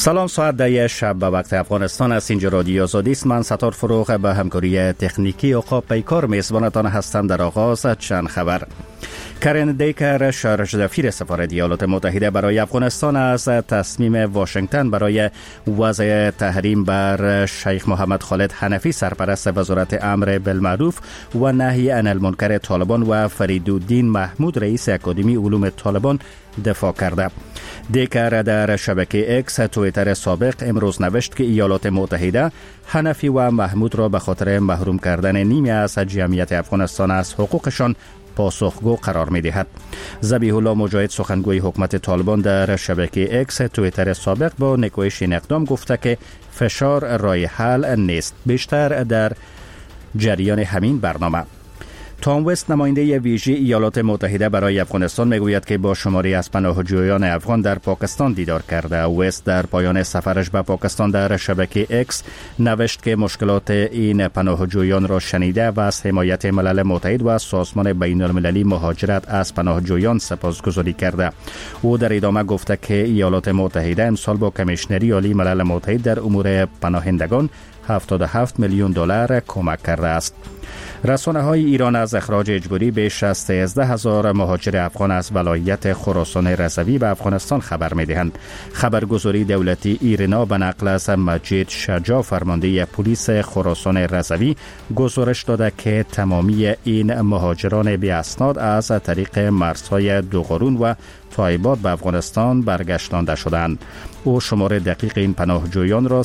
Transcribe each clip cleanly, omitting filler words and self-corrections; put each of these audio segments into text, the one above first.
سلام، ساعت 10 شب به وقت افغانستان است. اینجا رادیو آزادی است. من ستار فروغ به همکاری تکنیکی عقاب پیکار میزبانتان هستم. در آغاز چند خبر. کرن دیکر، شهردار سفارت ایالات متحده برای افغانستان، از تصمیم واشنگتن برای وضع تحریم بر شیخ محمد خالد حنفی، سرپرست وزارت امر بالمعروف و نهی عن المنکر طالبان، و فریدالدین محمود، رئیس اکادمی علوم طالبان دفاع کرده. دیکر در شبکه اکس توییتر سابق امروز نوشت که ایالات متحده حنفی و محمود را به خاطر محروم کردن نیمی از جمعیت افغانستان از حقوقشان پاسخگو قرار می دهد. ذبیح الله مجاهد، سخنگوی حکومت طالبان، در شبکه اکس توییتر سابق با نکوهش این اقدام گفته که فشار راه حل نیست. بیشتر در جریان همین برنامه. تام وست، نماینده ویژه ایالات متحده برای افغانستان، میگوید که با شماری از پناهجویان افغان در پاکستان دیدار کرده. وست در پایان سفرش به پاکستان در شبکه اکس نوشت که مشکلات این پناهجویان را شنیده و از حمایت ملل متحد و سازمان بین المللی مهاجرت از پناهجویان سپاسگزاری کرده. او در ادامه گفته که ایالات متحده امسال با کمیشنری عالی ملل متحد در امور پناهندگان 77 میلیون دلار کمک کرده است. رسانه‌های ایران از اخراج اجباری بیش از 13,000 مهاجر افغان از ولایت خراسان رضوی به افغانستان خبر می‌دهند. خبرگزاری دولتی ایرنا به نقل از مجید شجاع، فرمانده پلیس خراسان رضوی، گزارش داده که تمامی این مهاجران بی اسناد از طریق مرزهای دوقرون و تایبات به افغانستان برگشتانده شدند. او شمار دقیق این پناهجویان را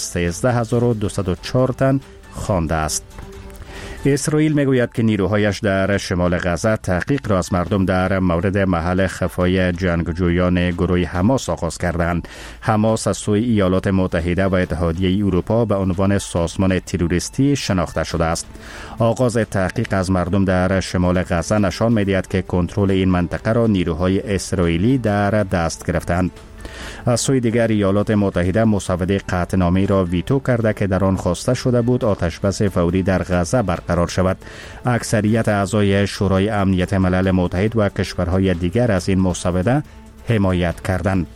13,204 تن خوانده است. اسرائیل میگوید که نیروهایش در شمال غزه تحقیق را از مردم در مورد محل خفای جنگجویان گروه حماس آغاز کردند. حماس از سوی ایالات متحده و اتحادیه اروپا به عنوان سازمان تروریستی شناخته شده است. آغاز تحقیق از مردم در شمال غزه نشان می‌دهد که کنترل این منطقه را نیروهای اسرائیلی در دست گرفتند. از سوی دیگر ایالات متحده مسوده قطعنامه‌ای را ویتو کرده که در آن خواسته شده بود آتشبس فوری در غزه برقرار شود. اکثریت اعضای شورای امنیت ملل متحد و کشورهای دیگر از این مسوده حمایت کردند.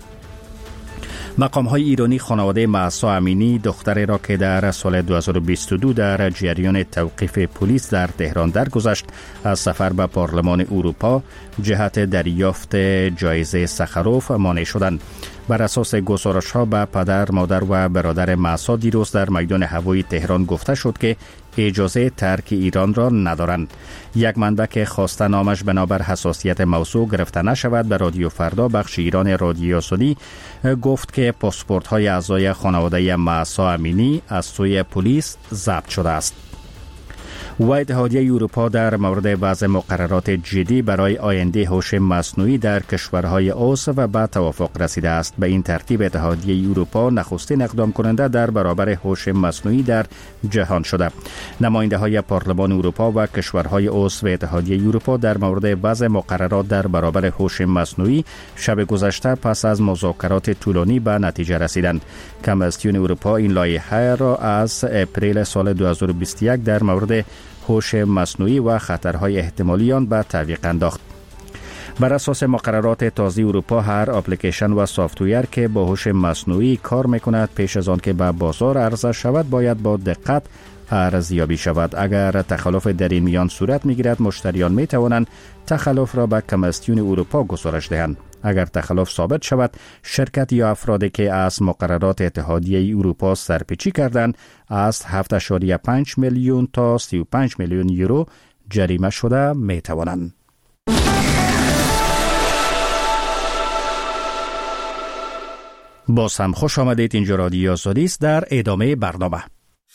مقام‌های ایرانی خانواده مهسا امینی، دختری را که در سال 2022 در جریان توقیف پلیس در تهران درگذشت، از سفر به پارلمان اروپا جهت دریافت جایزه سخروف مانع شدند. بر اساس گزارش‌ها به پدر، مادر و برادر مهسا دیروز در میدان هوایی تهران گفته شد که اجازه ترک ایران را ندارند. یک منبع که خواسته نامش بنابر حساسیت موضوع گرفته نشود به رادیو فردا بخش ایران رادیو آزادی گفت که پاسپورت‌های اعضای خانواده مهسا امینی از سوی پلیس ضبط شده است. و اتحادیه اروپا در مورد وضع مقررات جدی برای آینده هوش مصنوعی در کشورهای عضو و به توافق رسیده است. به این ترتیب اتحادیه اروپا نخستین اقدام کننده در برابر هوش مصنوعی در جهان شده. نماینده‌های پارلمان اروپا و کشورهای عضو اتحادیه اروپا در مورد وضع مقررات در برابر هوش مصنوعی شب گذشته پس از مذاکرات طولانی به نتیجه رسیدند. کمیسیون اروپا این لایحه را از اپریل سال 2021 در مورد هوش مصنوعی و خطرهای احتمالی آن به تعویق انداخت. بر اساس مقررات تازه اروپا، هر اپلیکیشن و سافت‌ویر که با هوش مصنوعی کار میکند پیش از آن که به بازار عرضه شود باید با دقت ارزیابی شود. اگر تخلف در این میان صورت میگیرد، مشتریان میتوانند تخلف را به کمیسیون اروپا گزارش دهند. اگر تخلف ثابت شود، شرکت یا افرادی که از مقررات اتحادیه اروپا سرپیچی کردند از 7.5 میلیون تا 35 میلیون یورو جریمه شده میتوانند. باز هم خوش آمدید. اینجا رادیو آزادی است. در ادامه برنامه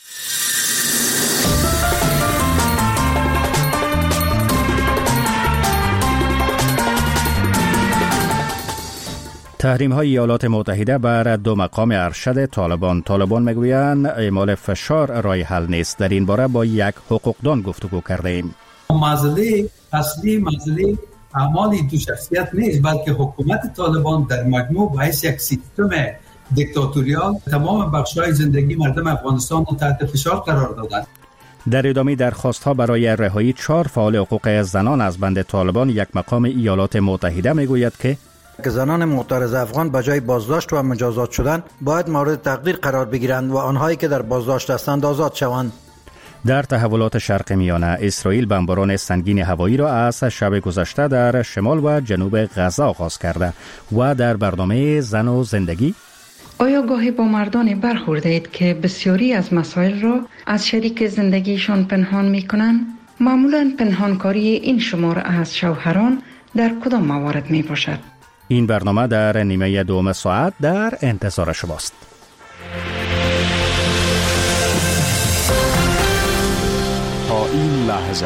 تحریم‌های ایالات متحده بر 2 مقام ارشد طالبان میگویند اعمال فشار راه حل نیست. در این باره با یک حقوقدان گفتگو کرده ایم. اصلی مسئله اعمال این دو شخصیت نیست، بلکه حکومت طالبان در مجموع باعث یک سیستم دیکتاتوریال تمام بخش‌های زندگی مردم افغانستان را تحت فشار قرار دادند. در ادامه درخواست‌ها برای رهایی 4 فعال حقوق زنان از بند طالبان، یک مقام ایالات متحده میگوید که که زنان معترض افغان به جای بازداشت و مجازات شدن باید مورد تقدیر قرار بگیرند و آنهایی که در بازداشت هستند آزاد شوند. در تحولات شرق میانه، اسرائیل بمباران سنگین هوایی را از شب گذشته در شمال و جنوب غزه آغاز کرده و در برنامه زن و زندگی آیا گاهی با مردانی برخورده اید که بسیاری از مسائل را از شریک زندگیشان پنهان می کنند؟ معمولاً پنهانکاری این شمار از شوهران در کدام موارد می باشد؟ این برنامه در نیمه دوم ساعت در انتظار شماست. تا این لحظه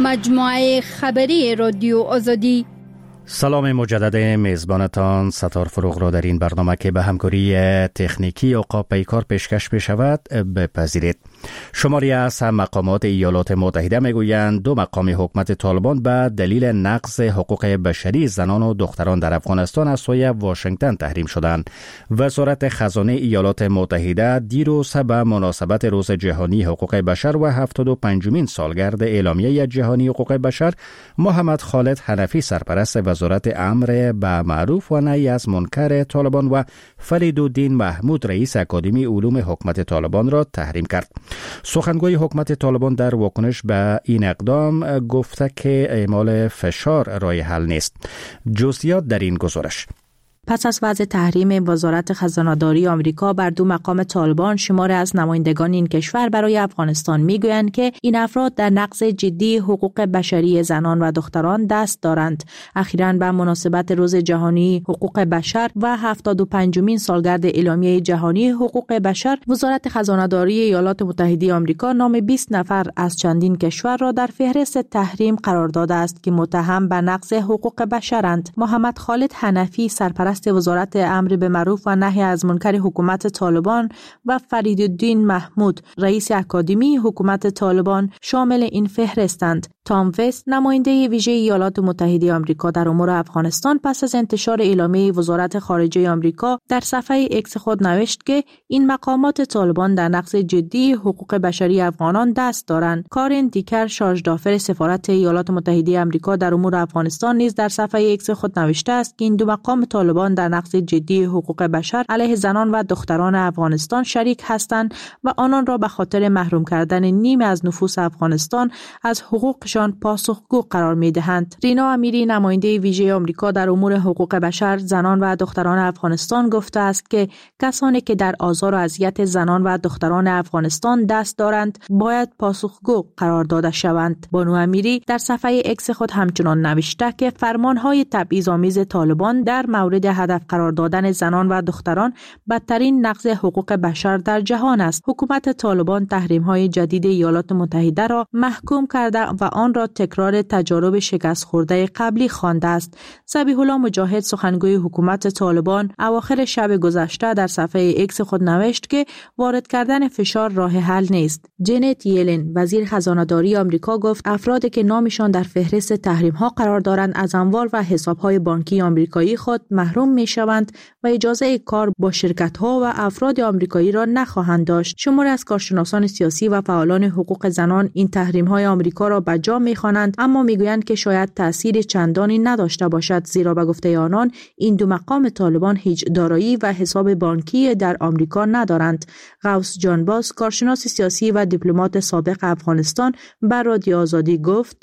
مجموعه خبری رادیو آزادی. سلام مجدد میزبانتان ستار فروغ را در این برنامه که به همکاری تکنیکی عقاب پیکار پیشکش بشود بپذیرید. شماری از مقامات ایالات متحده میگویند 2 مقام حکومت طالبان به دلیل نقض حقوق بشری زنان و دختران در افغانستان از سوی واشنگتن تحریم شدند. وزارت خزانه ایالات متحده دیروز به مناسبت روز جهانی حقوق بشر و 75مین سالگرد اعلامیه جهانی حقوق بشر محمد خالد حنفی سرپرست وزارت امر به معروف و نهی از منکر طالبان و فریدالدین محمود رئیس اکادمی علوم حکومت طالبان را تحریم کرد. سخنگوی حکومت طالبان در واکنش به این اقدام گفته که اعمال فشار راه حل نیست. جزئیات در این گزارش. پس از وضع تحریم وزارت خزانه‌داری آمریکا بر 2 مقام طالبان، شماری از نمایندگان این کشور برای افغانستان میگویند که این افراد در نقض جدی حقوق بشری زنان و دختران دست دارند. اخیراً به مناسبت روز جهانی حقوق بشر و 75مین سالگرد اعلامیه جهانی حقوق بشر، وزارت خزانه‌داری ایالات متحده آمریکا نام 20 نفر از چندین کشور را در فهرست تحریم قرار داده است که متهم به نقض حقوق بشرند. محمد خالد حنفی سرپرست وزارت امر به معروف و نهی از منکر حکومت طالبان و فریدالدین محمود رئیس اکادمی حکومت طالبان شامل این فهرستند. تام وست نماینده ویژه ایالات متحده آمریکا در امور افغانستان پس از انتشار اعلامیه وزارت خارجه آمریکا در صفحه اکس خود نوشت که این مقامات طالبان در نقض جدی حقوق بشری افغانان دست دارند. کارین دیکر شارژ دافر سفارت ایالات متحده آمریکا در امور افغانستان نیز در صفحه اکس خود نوشته است که این 2 مقام طالبان در نقض جدی حقوق بشر علیه زنان و دختران افغانستان شریک هستند و آنان را به خاطر محروم کردن نیمی از نفوس افغانستان از حقوقشان پاسخگو قرار می‌دهند. رینا امیری نماینده ویژه آمریکا در امور حقوق بشر، زنان و دختران افغانستان گفته است که کسانی که در آزار و اذیت زنان و دختران افغانستان دست دارند باید پاسخگو قرار داده شوند. بانو امیری در صفحه اکس خود همچنان نوشته که فرمانهای تبعیض‌آمیز طالبان در مورد هدف قرار دادن زنان و دختران بدترین نقض حقوق بشر در جهان است. حکومت طالبان تحریم‌های جدید ایالات متحده را محکوم کرده و آن را تکرار تجارب شکست خورده قبلی خوانده است. ذبیح الله مجاهد سخنگوی حکومت طالبان اواخر شب گذشته در صفحه اکس خود نوشت که وارد کردن فشار راه حل نیست. جنت یلن وزیر خزانه‌داری آمریکا گفت افرادی که نامشان در فهرست تحریم‌ها قرار دارند از اموال و حساب‌های بانکی آمریکایی خود محروم می‌شوند و اجازه کار با شرکت‌ها و افراد آمریکایی را نخواهند داشت. شماری از کارشناسان سیاسی و فعالان حقوق زنان این تحریم‌های آمریکا را به جا می‌خوانند، اما می‌گویند که شاید تأثیر چندانی نداشته باشد، زیرا به گفته آنان این 2 مقام طالبان هیچ دارایی و حساب بانکی در آمریکا ندارند. غوث جانباز کارشناس سیاسی و دیپلمات سابق افغانستان بر رادیو آزادی گفت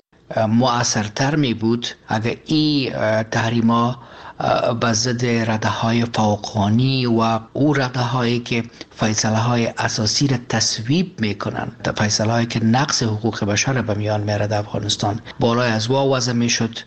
مؤثرتر می بود اگر این تحریما به ضد رده‌های فوقانی و او رده‌هایی که فیصله‌های اساسی را تصویب می‌کنند، فیصله‌هایی که نقض حقوق بشر به میان می‌آورد افغانستان بالای از وضع می‌شد،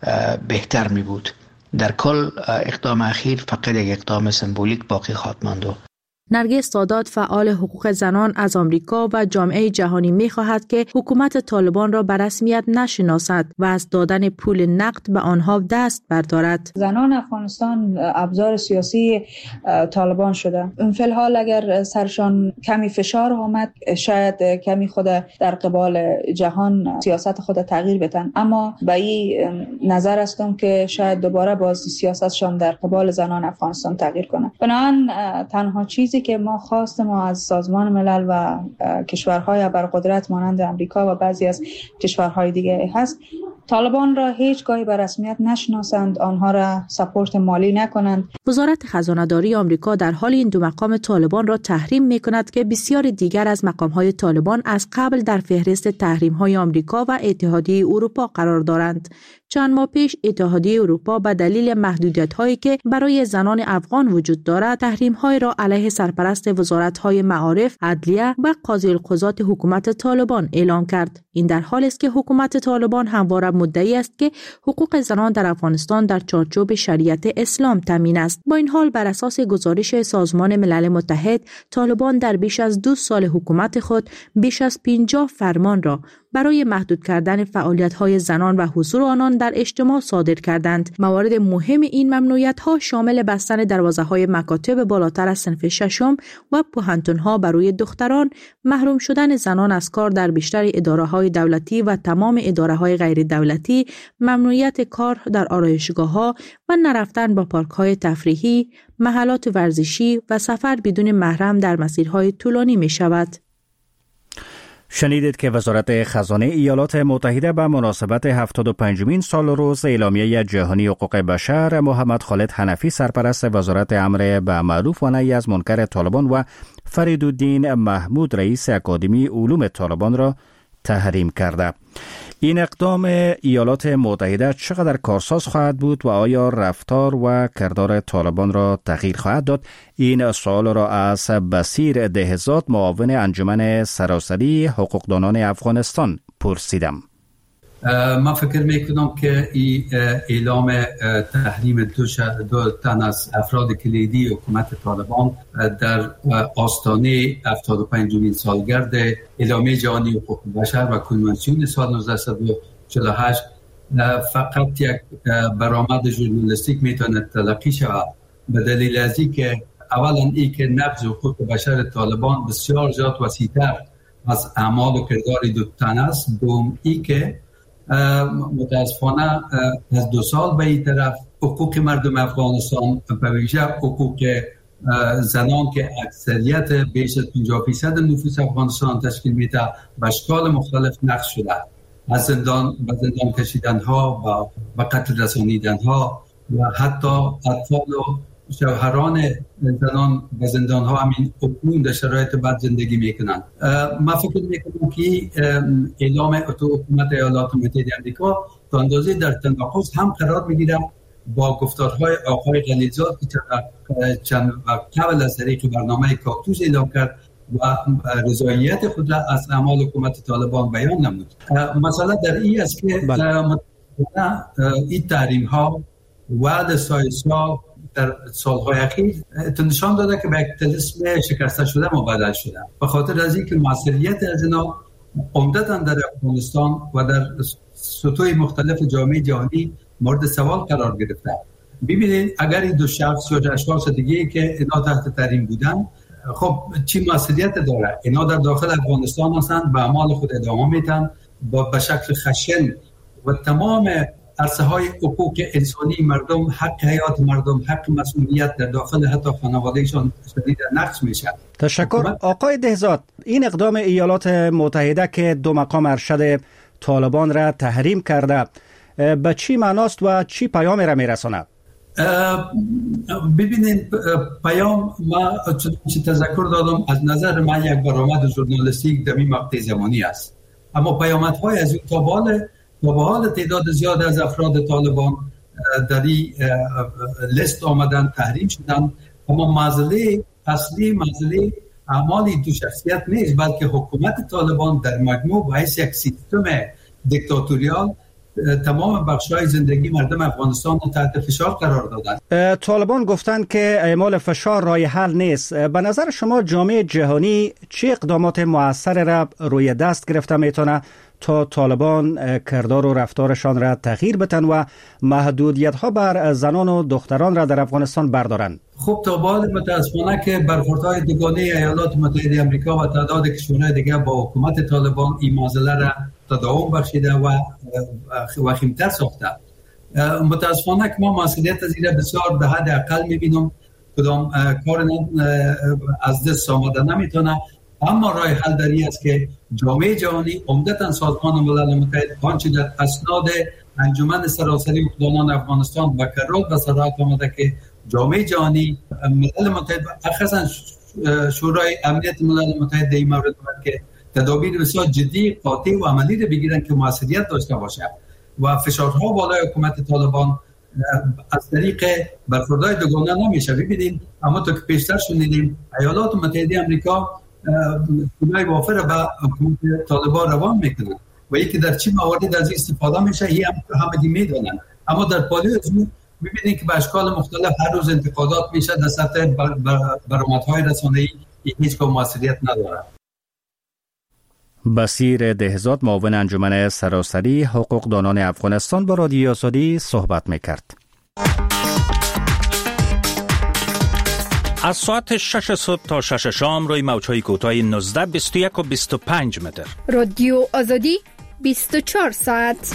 بهتر می بود. در کل اقدام اخیر فقط یک اقدام سمبولیک باقی خواهد ماند. نرگس سادات فعال حقوق زنان از آمریکا و جامعه جهانی می‌خواهد که حکومت طالبان را به رسمیت نشناسد و از دادن پول نقد به آنها دست بردارد. زنان افغانستان ابزار سیاسی طالبان شده. فی الحال اگر سرشان کمی فشار آمد شاید کمی خود در قبال جهان سیاست خود تغییر بدن، اما به این نظر هستم که شاید دوباره باز سیاستشان در قبال زنان افغانستان تغییر کنه. بنابراین تنها چیزی که ما خواستیم از سازمان ملل و کشورهای ابرقدرت مانند امریکا و بعضی از کشورهای دیگه هست طالبان را هیچگاهی به رسمیت نشناسند، آنها را سپورت مالی نکنند. وزارت خزانه‌داری آمریکا در حال این دو مقام طالبان را تحریم می‌کند که بسیار دیگر از مقام‌های طالبان از قبل در فهرست تحریم‌های آمریکا و اتحادیه اروپا قرار دارند. چند ماه پیش اتحادیه اروپا به دلیل محدودیت‌هایی که برای زنان افغان وجود دارد، تحریم‌های را علیه سرپرست وزارت‌های معارف، عدلیه و قاضی القضات حکومت طالبان اعلام کرد. این در حالی است که حکومت طالبان همواره مدعی است که حقوق زنان در افغانستان در چارچوب شریعت اسلام تامین است. با این حال بر اساس گزارش سازمان ملل متحد، طالبان در بیش از 2 سال حکومت خود بیش از 50 فرمان را برای محدود کردن فعالیت‌های زنان و حضور آنان در اجتماع صادر کردند. موارد مهم این ممنوعیت‌ها شامل بستن دروازه‌های مکاتب بالاتر از صنف ششم و پوهنتون‌ها برای دختران، محروم شدن زنان از کار در بیشتر اداره‌های دولتی و تمام اداره‌های غیر دولتی، ممنوعیت کار در آرایشگاه‌ها و نرفتن با پارک‌های تفریحی، محلات ورزشی و سفر بدون محرم در مسیرهای طولانی می‌شود. شنیدید که وزارت خزانه ایالات متحده به مناسبت 75مین سالروز اعلامیه جهانی حقوق بشر، محمد خالد حنفی سرپرست وزارت امر به معروف و نهی از منکر طالبان و فریدالدین محمود رئیس اکادمی علوم طالبان را تحریم کرده. این اقدام ایالات متحده چقدر کارساز خواهد بود و آیا رفتار و کردار طالبان را تغییر خواهد داد؟ این سوال را از بصیر دهزاد، معاون انجمن سراسری حقوقدانان افغانستان پرسیدم. من فکر میکنم که این اعلام تحریم دو تن از افراد کلیدی حکومت طالبان در آستانه 75مین سالگرد اعلامیه جهانی حقوق بشر و کنوانسیون سال 1948 فقط یک برآمد ژورنالیستیک میتونه تلقی شود، به دلیل از اینکه اولا این که نبض حقوق بشر طالبان بسیار زیاد وسیع‌تر از اعمال و کردار دو تن است. دوم این که متاسفانه از 2 سال به این طرف حقوق مردم افغانستان، به ویژه حقوق زنان که اکثریت بیش از 50% نفوس افغانستان تشکیل میده، به اشکال مختلف نقض شده، از زندان به زندان کشیدن ها و قتل رسانیدن ها و حتی اطفال و شوهران زنان به زندان ها همین اکنون در شرایط بد زندگی میکنند. من فکر میکنم که اعلام حکومت ایالات متحده آمریکا تا اندازه در تناقض هم قرار میگیره با گفتارهای آقای غلیظات که چند وقت قبل از طریق برنامه کاکتوس اعلام کرد و رضایت خود را از اعمال حکومت طالبان بیان نمود. مسئله در این است که این تحریم ها و سال در سالهای اخیر نشان داده که به یک طلسم شکسته شده مبدل شده، به خاطر از اینکه مسئولیت از اینا عمدتاً در افغانستان و در سطوح مختلف جامعه جهانی مورد سوال قرار گرفته. ببینید اگر این دو شخص یا اشخاص دیگه که اینا تحت تحریم بودن، خب چی مسئولیت داره؟ اینا در داخل افغانستان هستند، به اعمال خود ادامه میدن به شکل خشن و تمام عرصه های حقوق انسانی مردم، حق حیات مردم، حق مسئولیت در داخل حتی خانوادهشان شدید نقض میشه. تشکر آقای دهزاد. این اقدام ایالات متحده که 2 مقام ارشد طالبان را تحریم کرده به چی معناست و چی پیامی را میرساند؟ ببینید پیام ما چون تذکر دادم از نظر من یک برآمد ژورنالیستیک در این مقطع زمانی است، اما پیامدهای از این تا به حال تعداد زیاد از افراد طالبان در این لیست آمدن، تحریم شدن، اما مسئله اصلی مسئله اعمال دو شخصیت نیست، بلکه حکومت طالبان در مجموع باعث یک سیستم دیکتاتوریال تمام بخش‌های زندگی مردم افغانستان را تحت فشار قرار دادند. طالبان گفتند که اعمال فشار راه حل نیست. به نظر شما جامعه جهانی چه اقدامات مؤثر را روی دست گرفته میتونه تا طالبان کردار و رفتارشان را تغییر بدن و محدودیت‌ها بر زنان و دختران را در افغانستان بردارند؟ خب تا به حال متاسفانه که برخوردهای دوگانه ایالات متحده آمریکا و تعداد کشورهای دیگه با حکومت طالبان این معضله را تداوم بخشیده و وخیم‌تر ساخته. متاسفانه که ما مسئولیت از این بسیار به حد اقل می‌بینم، کدام کار از دست آمده نمیتونه، اما راه حل در این است که جامعه جهانی عمدتاً سازمان ملل متحد آنچه در اسناد انجمن سراسری حقوقدانان افغانستان با کرات و صراحت آمده که جامعه جهانی، ملل متحد، خصوصا شورای امنیت ملل متحد در این مورد که تدابیر بسیار جدی، قاطع و عملی را بگیرن که موثریت داشته باشه و فشارها بالای حکومت طالبان از طریق برخوردهای دوگانه نمیشه. ببینید اما تو که پیشتر شنیدیم ایالات متحده آمریکا پولای وافر به حکومت طالبان روان میکنن و یکی در چه مواردی از این استفاده میشه همه میدونن. اما در پالی از میبینید که به اشکال مختلف هر روز انتقادات میشه در سطح برآمدهای رسانه‌ای هیچ گونه موثریت نداره. بصیر دهزاد، معاون انجمن سراسری حقوقدانان افغانستان، با رادیو آزادی صحبت میکرد. از ساعت 6 صبح تا 6 شام روی موج‌های کوتاه 19، 21 و 25 متر. رادیو آزادی 24 ساعت.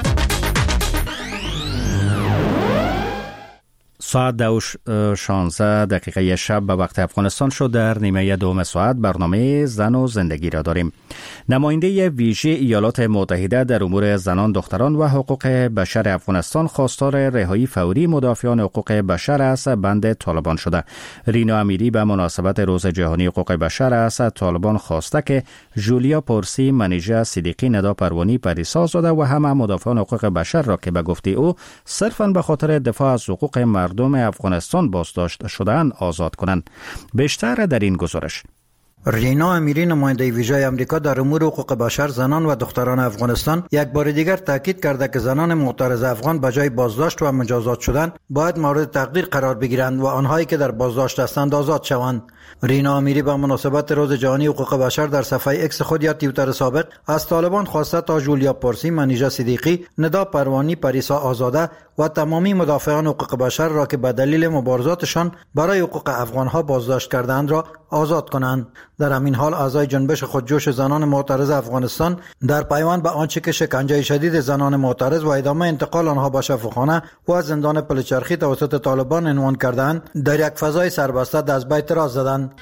ساعت 2:16 شب به وقت افغانستان شد. در نیمه دوم ساعت برنامه زن و زندگی را داریم. نماینده ویژه ایالات متحده در امور زنان، دختران و حقوق بشر افغانستان خواستار رهایی فوری مدافعان حقوق بشر از بند طالبان شده. رینا امیری به مناسبت روز جهانی حقوق بشر از طالبان خواسته که جولیا پورسی، منیژه صدیقی، ندا پروانی، پریسا زاده و همه مدافعان حقوق بشر را که به گفته او صرفاً به خاطر دفاع از حقوق مردم افغانستان بازداشت شدن آزاد کنند. بیشتر در این گزارش. رینا امیری، نماینده ویژه آمریکا در امور حقوق بشر، زنان و دختران افغانستان، یک بار دیگر تاکید کرده که زنان معترض افغان به جای بازداشت و مجازات شدن باید مورد تقدیر قرار بگیرند و آنهایی که در بازداشت هستند آزاد شوند. رینا امیری به مناسبت روز جهانی حقوق بشر در صفحه اکس خود یا توییتر سابق از طالبان خواسته تا جولیا پورسی، منیژه صدیقی، ندا پروانی، پریسا آزاده و تمامی مدافعان حقوق بشر را که به دلیل مبارزاتشان برای حقوق افغانها بازداشت کردند را آزاد کنند. در همین حال اعضای جنبش خودجوش زنان معترض افغانستان در پیوند به آنچه که شکنجه شدید زنان معترض و ادامه انتقال آنها به شفاخانه و زندان پلچرخی توسط طالبان عنوان کردند، در یک فضای سربسته دست به اعتراض زدند.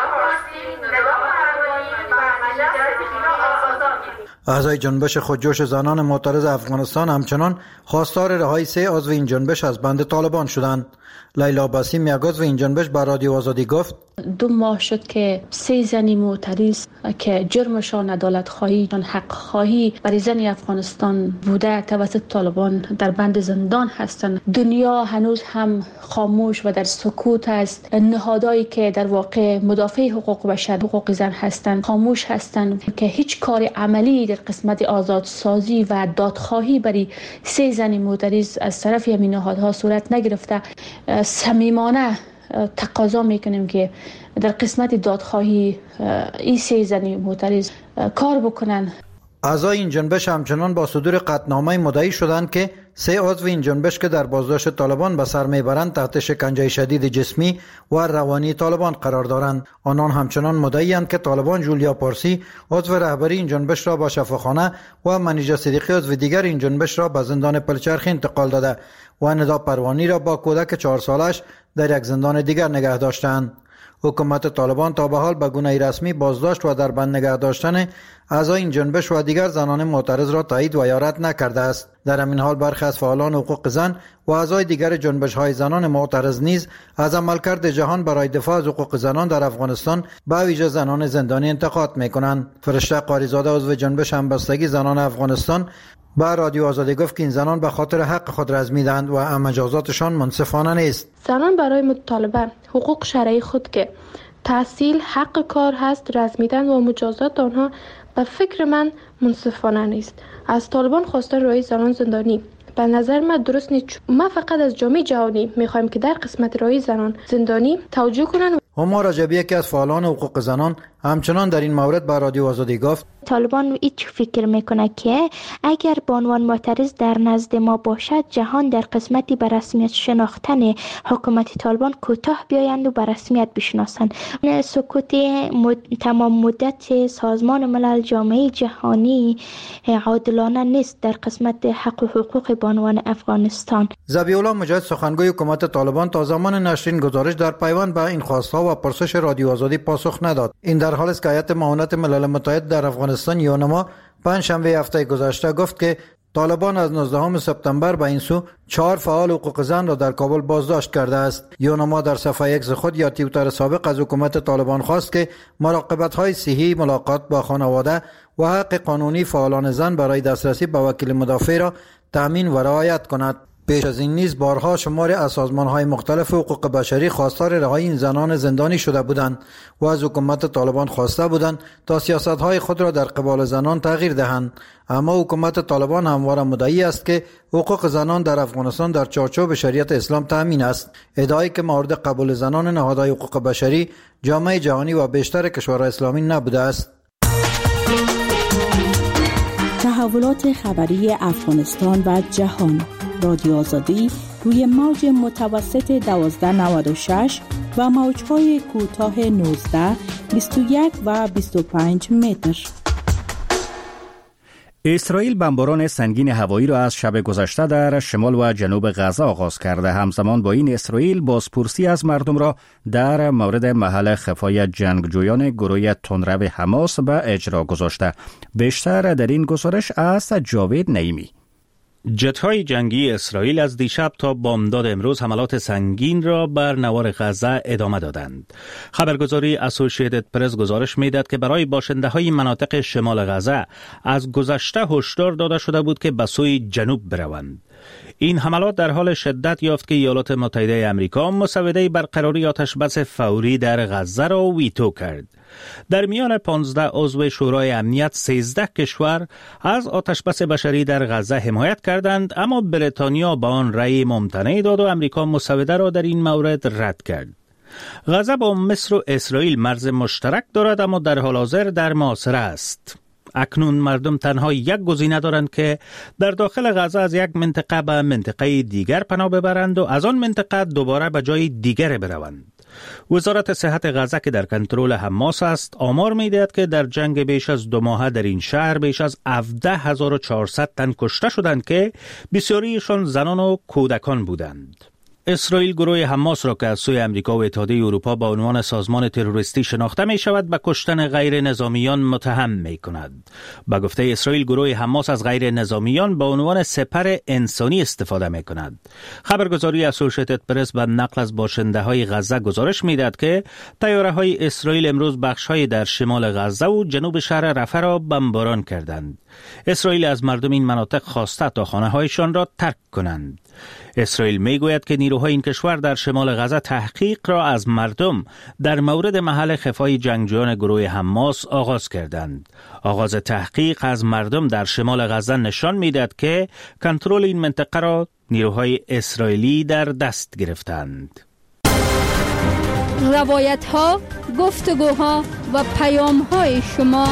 اعضای جنبش خودجوش زنان معترض افغانستان همچنان خواستار رهایی 3 عضو این جنبش از بند طالبان شدند. لیلا باسیم، یک عضو این جنبش، به رادیو آزادی گفت 2 ماه شد که 3 زنی معترض که جرمشان عدالت خواهی، حق خواهی برای زن افغانستان بوده توسط طالبان در بند زندان هستند. دنیا هنوز هم خاموش و در سکوت است. نهادهایی که در واقع مدافع حقوق بشر، حقوق زن هستند، خاموش هستند که هیچ کار عملی در قسمت آزادسازی و دادخواهی برای 3 زن معترض از طرف همین نهادها صورت نگرفته. صمیمانه تقاضا میکنیم که در قسمت دادخواهی این 3 زن معترض کار بکنن. اعضای این جنبش همچنان با صدور قطعنامه مدعی شدند که 3 عضو این جنبش که در بازداشت طالبان به سر میبرند تحت شکنجه شدید جسمی و روانی طالبان قرار دارند. آنان همچنان مدعی‌اند که طالبان جولیا پورسی، عضو رهبری این جنبش را به شفاخانه و منیژه صدیقی، عضو دیگر این جنبش را به زندان پلچرخی انتقال داده و ندا پروانی را با کودک 4 سالش در یک زندان دیگر نگه داشتند. حکومت طالبان تا به حال به گونه رسمی بازداشت و در بند نگه داشتن اعضای این جنبش و دیگر زنان معترض را تایید و یا رد نکرده است. در همین حال برخی از فعالان حقوق زن و اعضای دیگر جنبش‌های زنان معترض نیز از عملکرد جهان برای دفاع از حقوق زنان در افغانستان به ویژه زنان زندانی انتقاد می‌کنند. فرشته قاریزاده، عضو جنبش همبستگی زنان افغانستان، به رادیو آزادی گفت که این زنان به خاطر حق خود رزمیدند و مجازاتشان منصفانه نیست. زنان برای مطالبه حقوق شرعی خود که تحصیل، حق کار هست رزمیدن و مجازات آنها به فکر من منصفانه نیست. از طالبان خواسته رهایی زنان زندانی به نظر من درست نیست. ما فقط از جامعه جهانی میخوایم که در قسمت رهایی زنان زندانی توجه کنند. هما رجبی که از فعالان حقوق زنان همچنان در این مورد به رادیو آزادی گفت طالبان ایچ فکر میکنه که اگر به عنوان معترض در نزد ما باشد، جهان در قسمتی به رسمیت شناختن حکومت طالبان کوتاه بیایند و به رسمیت بشناسند. سکوت تمام مدت سازمان ملل، جامعه جهانی عادلانه نیست در قسمت حق و حقوق بانوان افغانستان. ذبیح‌الله مجاهد، سخنگوی حکومت طالبان، تا زمان نشر این گزارش در پیوند به این خواست‌ها و پرسش رادیو آزادی پاسخ نداد. این در حالی است که هیئت معاونت ملل متحد در افغانستان یونما پنجشنبه هفته گذشته گفت که طالبان از 19 سپتامبر به این سو 4 فعال حقوق زن را در کابل بازداشت کرده است. یونما در صفحه X خود یا توییتر سابق از حکومت طالبان خواست که مراقبت‌های صحی، ملاقات با خانواده و حق قانونی فعالان زن برای دسترسی به وکیل مدافع را تامین و رعایت کند. پیش از این نیز بارها شماری از سازمان‌های مختلف حقوق بشری خواستار رهایی این زنان زندانی شده بودند و از حکومت طالبان خواسته بودند تا سیاست‌های خود را در قبال زنان تغییر دهند. اما حکومت طالبان همواره مدعی است که حقوق زنان در افغانستان در چارچوب شریعت اسلام تامین است، ادعایی که مورد قبول زنان نهادهای حقوق بشری، جامعه جهانی و بیشتر کشورهای اسلامی نبوده است. تحولات خبری افغانستان و جهان. رادیو آزادی روی موج متوسط 1296 و موج‌های کوتاه 19، 21 و 25 متر. اسرائیل بمباران سنگین هوایی را از شب گذشته در شمال و جنوب غزه آغاز کرده. همزمان با این اسرائیل بازپرسی از مردم را در مورد محل خفای جنگجویان گروه تندرو حماس به اجرا گذاشته. بیشتر در این گزارش از جاوید نعیمی. جت‌های جنگی اسرائیل از دیشب تا بامداد امروز حملات سنگین را بر نوار غزه ادامه دادند. خبرگزاری اسوسییتد پرس گزارش می‌دهد که برای باشنده‌های مناطق شمال غزه از گذشته هشدار داده شده بود که به سوی جنوب بروند. این حملات در حال شدت یافت که ایالات متحده آمریکا مسوده برقراری آتشبس فوری در غزه را ویتو کرد. در میان 15 عضو شورای امنیت 13 کشور از آتشبس بشری در غزه حمایت کردند، اما بریتانیا با آن رأی ممتنع داد و امریکا مسوده را در این مورد رد کرد. غزه با مصر و اسرائیل مرز مشترک دارد، اما در حال حاضر در محاصره است. اکنون مردم تنها یک گزینه دارند که در داخل غزه از یک منطقه به منطقه دیگر پناه ببرند و از آن منطقه دوباره به جای دیگر بروند. وزارت صحت غزه که در کنترل حماس است آمار می‌دهد که در جنگ بیش از 2 ماهه در این شهر بیش از 17400 تن کشته شدند که بسیاریشان زنان و کودکان بودند. اسرائیل گروه حماس را که از سوی امریکا و اتحادیه اروپا با عنوان سازمان تروریستی شناخته می شود به کشتن غیر نظامیان متهم می کند. با گفته اسرائیل گروه حماس از غیر نظامیان با عنوان سپر انسانی استفاده می کند. خبرگزاری اسوسییتد پرس به نقل از باشنده های غزه گزارش می دهد که طیاره های اسرائیل امروز بخش های در شمال غزه و جنوب شهر رفح را بمباران کردند. اسرائیل از مردم این مناطق خواسته تا خانه هایشان را ترک کنند. اسرائیل میگوید که نیروهای این کشور در شمال غزه تحقیق را از مردم در مورد محل خفای جنگجویان گروه حماس آغاز کردند. آغاز تحقیق از مردم در شمال غزه نشان میدهد که کنترل این منطقه را نیروهای اسرائیلی در دست گرفتند. روایت ها، گفتگوها و پیام های شما.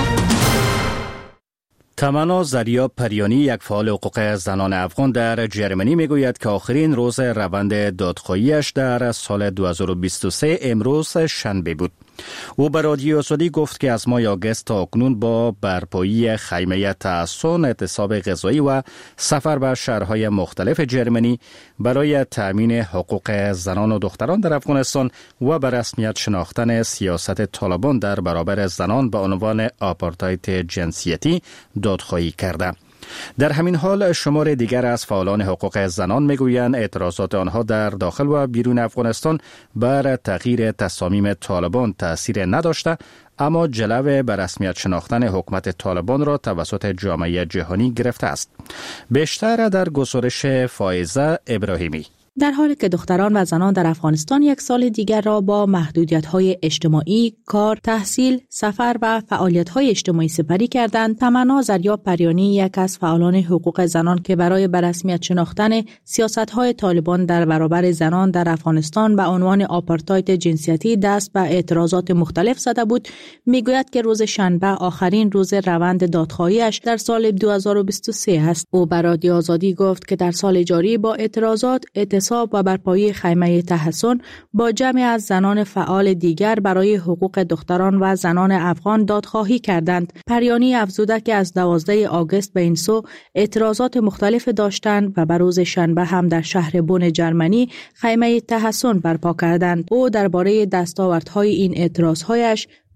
تمنا زریا پریانی، یک فعال حقوق زنان افغان در جرمنی، میگوید که آخرین روز روند دادخواهیش در سال 2023 امروز شنبه بود. او به رادیو آزادی گفت که از ماه آگوست تا اکنون با برپایی خیمه تحصن، اعتصاب غذایی و سفر به شهرهای مختلف جرمنی برای تأمین حقوق زنان و دختران در افغانستان و به رسمیت شناختن سیاست طالبان در برابر زنان به عنوان آپارتاید جنسیتی دادخواهی کرده. در همین حال شمار دیگر از فعالان حقوق زنان میگویند اعتراضات آنها در داخل و بیرون افغانستان بر تغییر تصامیم طالبان تأثیر نداشته، اما جلو به رسمیت شناختن حکومت طالبان را توسط جامعه جهانی گرفته است. بیشتر در گزارش فائزه ابراهیمی. در حالی که دختران و زنان در افغانستان یک سال دیگر را با محدودیت‌های اجتماعی، کار، تحصیل، سفر و فعالیت‌های اجتماعی سپری کردند، تمنا زریا پریانی، یک از فعالان حقوق زنان که برای به رسمیت شناختن سیاست‌های طالبان در برابر زنان در افغانستان به عنوان آپارتاید جنسیتی دست به اعتراضات مختلف زده بود، میگوید که روز شنبه آخرین روز روند دادخواهیش در سال 2023 است. او به رادیو آزادی گفت که در سال جاری با اعتراضات، و برپایی خیمه تحصن با جمعی از زنان فعال دیگر برای حقوق دختران و زنان افغان دادخواهی کردند. پریانی افزوده که از 12 آگوست به این سو اعتراضات مختلف داشتند و بر روز شنبه هم در شهر بون جرمنی خیمه تحصن برپا کردند. او درباره دستاوردهای این اعتراضهایش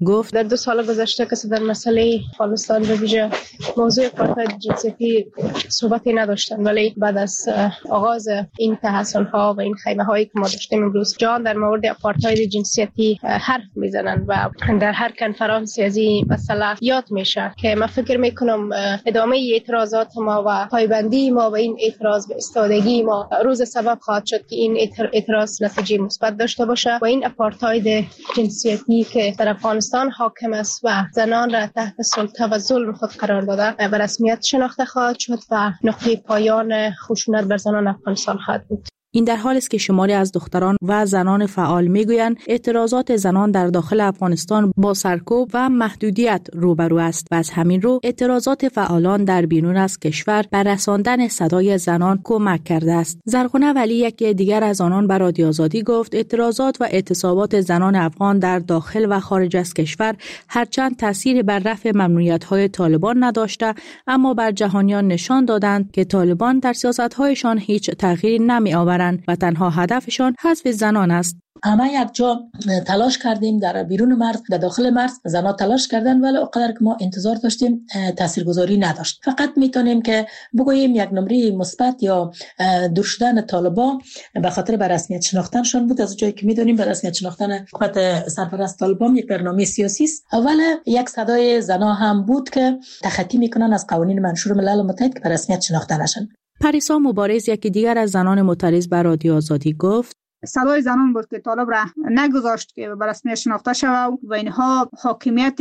گفت در 2 سال گذشته کسی در مسئله افغانستان به ویژه موضوع آپارتاید جنسیتی صحبتی نداشتن، ولی بعد از آغاز این تحصن‌ها و این خیمه‌هایی که ما داشتیم امروز جان در مورد آپارتاید جنسیتی حرف میزنن و در هر کنفرانسی از این مسئله یاد میشه که من فکر میکنم ادامه اعتراضات ما و پایبندی ما به این اعتراض به استادگی ما روز سبب خواهد شد که این اعتراض نتیجه مثبت داشته باشه و این آپارتاید جنسیتی که در افغانستان حاکم است و زنان را تحت سلطه و ظلم خود قرار داده به رسمیت شناخته خواهد شد و نقطه پایان خشونت بر زنان افغانستان خواهد بود. این در حالی است که شماری از دختران و زنان فعال میگویند اعتراضات زنان در داخل افغانستان با سرکوب و محدودیت روبرو است و از همین رو اعتراضات فعالان در بیرون از کشور بر رساندن صدای زنان کمک کرده است. زرغونه ولی یکی دیگر از آنان به رادیو آزادی گفت اعتراضات و اعتصابات زنان افغان در داخل و خارج از کشور هرچند تأثیری بر رفع ممنوعیت‌های طالبان نداشته، اما بر جهانیان نشان دادند که طالبان در سیاست‌هایشان هیچ تغییری نمی‌آورند و تنها هدفشان حذف زنان است. همه یک جا تلاش کردیم، در بیرون مرز در داخل مرز زنان تلاش کردن، ولی اونقدر که ما انتظار داشتیم تاثیرگذاری نداشت. فقط میتونیم که بگوییم یک نمره مثبت یا دور شدن طالبان به خاطر به رسمیت شناختنشان بود. از جایی که میدونیم به رسمیت شناختن حکومت سرپرست طالبان یک برنامه سیاسی است، ولی یک صدای زنان هم بود که تخطی میکنن از قوانین منشور ملل متحد که به رسمیت شناخته نشن. پریسا مبارز یکی دیگر از زنان معترض به رادیو آزادی گفت صدای زنان بود که طالب را نگذاشت که به رسمیت شناخته شود و اینها حاکمیت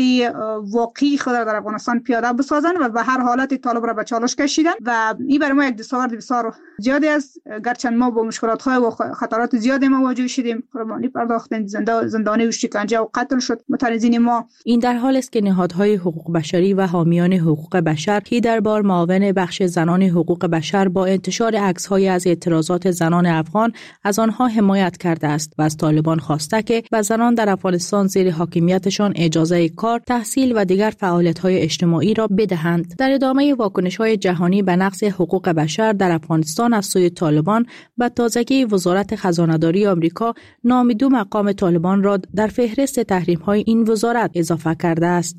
واقعی خود را در افغانستان پیاده بسازند و به هر حالت طالب را به چالش کشیدن و این برای ما یک دستاورد بسیار زیادی است. گرچند ما با مشکلات‌های و خطرات زیادی مواجه شدیم، قربانی پرداختن، زندانی و شکنجه و قتل شد معترضین ما. این در حالی است که نهادهای حقوق بشری و حامیان حقوق بشر که در بار معاون بخش زنان حقوق بشر با انتشار عکس‌های از اعتراضات زنان افغان از آنها حمایت کرده است و از طالبان خواسته که به زنان در افغانستان زیر حاکمیتشان اجازه کار، تحصیل و دیگر فعالیت‌های اجتماعی را بدهند. در ادامه واکنش‌های جهانی به نقض حقوق بشر در افغانستان از سوی طالبان، به تازگی وزارت خزانه‌داری آمریکا نام 2 مقام طالبان را در فهرست تحریم‌های این وزارت اضافه کرده است.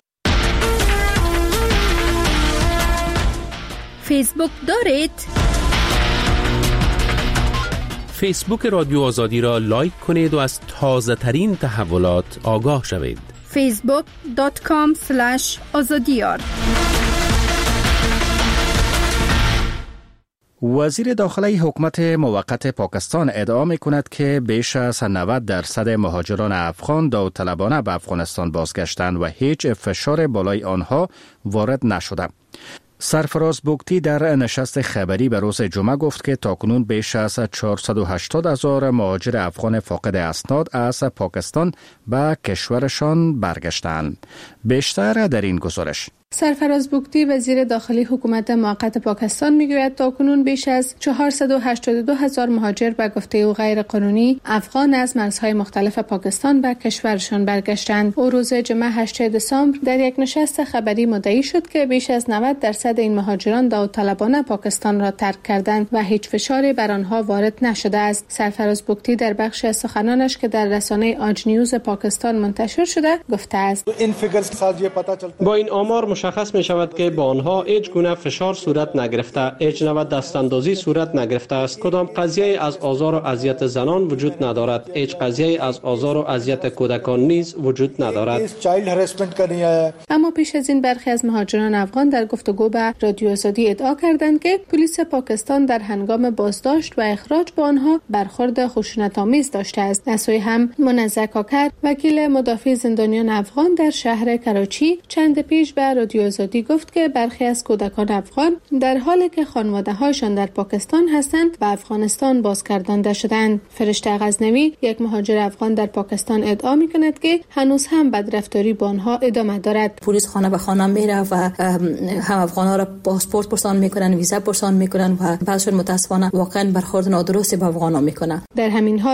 فیسبوک دارید؟ فیسبوک رادیو آزادی را لایک کنید و از تازه ترین تحولات آگاه شوید. facebook.com/azadiyar. وزیر داخلی حکومت موقت پاکستان ادعا می‌کند که بیش از 90% مهاجران افغان داوطلبانه به افغانستان بازگشتند و هیچ فشار بالای آنها وارد نشده. سرفراز بگتی در نشست خبری به روز جمعه گفت که تاکنون بیش از 480,000 مهاجر افغان فاقد اسناد از پاکستان به کشورشان برگشتند. بیشتر در این گزارش. سرفراز بگتی وزیر داخلی حکومت موقت پاکستان میگوید تاکنون بیش از 482,000 مهاجر به گفته او غیر قانونی افغان از مرزهای مختلف پاکستان به کشورشان برگشتند. او روز جمعه 8 دسامبر در یک نشست خبری مدعی شد که بیش از 90% این مهاجران داوطلبانه پاکستان را ترک کردند و هیچ فشاری بر آنها وارد نشده است. سرفراز بگتی در بخش از سخنانش که در رسانه آج نیوز پاکستان منتشر شده گفته است: با این آمار مشخص می شود که با آنها هیچ گونه فشار صورت نگرفته، هیچ نوع دستاندازی صورت نگرفته است. کدام قضیه از آزار و اذیت زنان وجود ندارد، هیچ قضیه از آزار و اذیت کودکان نیز وجود ندارد. اما پیش از این برخی از مهاجران افغان در گفتگو با رادیو آزادی ادعا کردند که پلیس پاکستان در هنگام بازداشت و اخراج با آنها برخورد خشونت‌آمیز داشته است. از سوی هم منزه کاکر وکیل مدافع زندانیان افغان در شهر کراچی چند پیش به رادیو آزادی گفت که برخی از کودکان افغان در حالی که خانواده‌هایشان در پاکستان هستند به افغانستان بازگردانده شدند. فرشته غزنوی یک مهاجر افغان در پاکستان ادعا می‌کند که هنوز هم بدرفتاری با آنها ادامه دارد. پلیس خانه به خانه میره و هم افغان‌ها را پاسپورت پرسان میکنن، ویزا پرسان میکنن و بعضشون متاسفانه واقعا برخورد نادرستی با افغان‌ها میکنن. در همین حال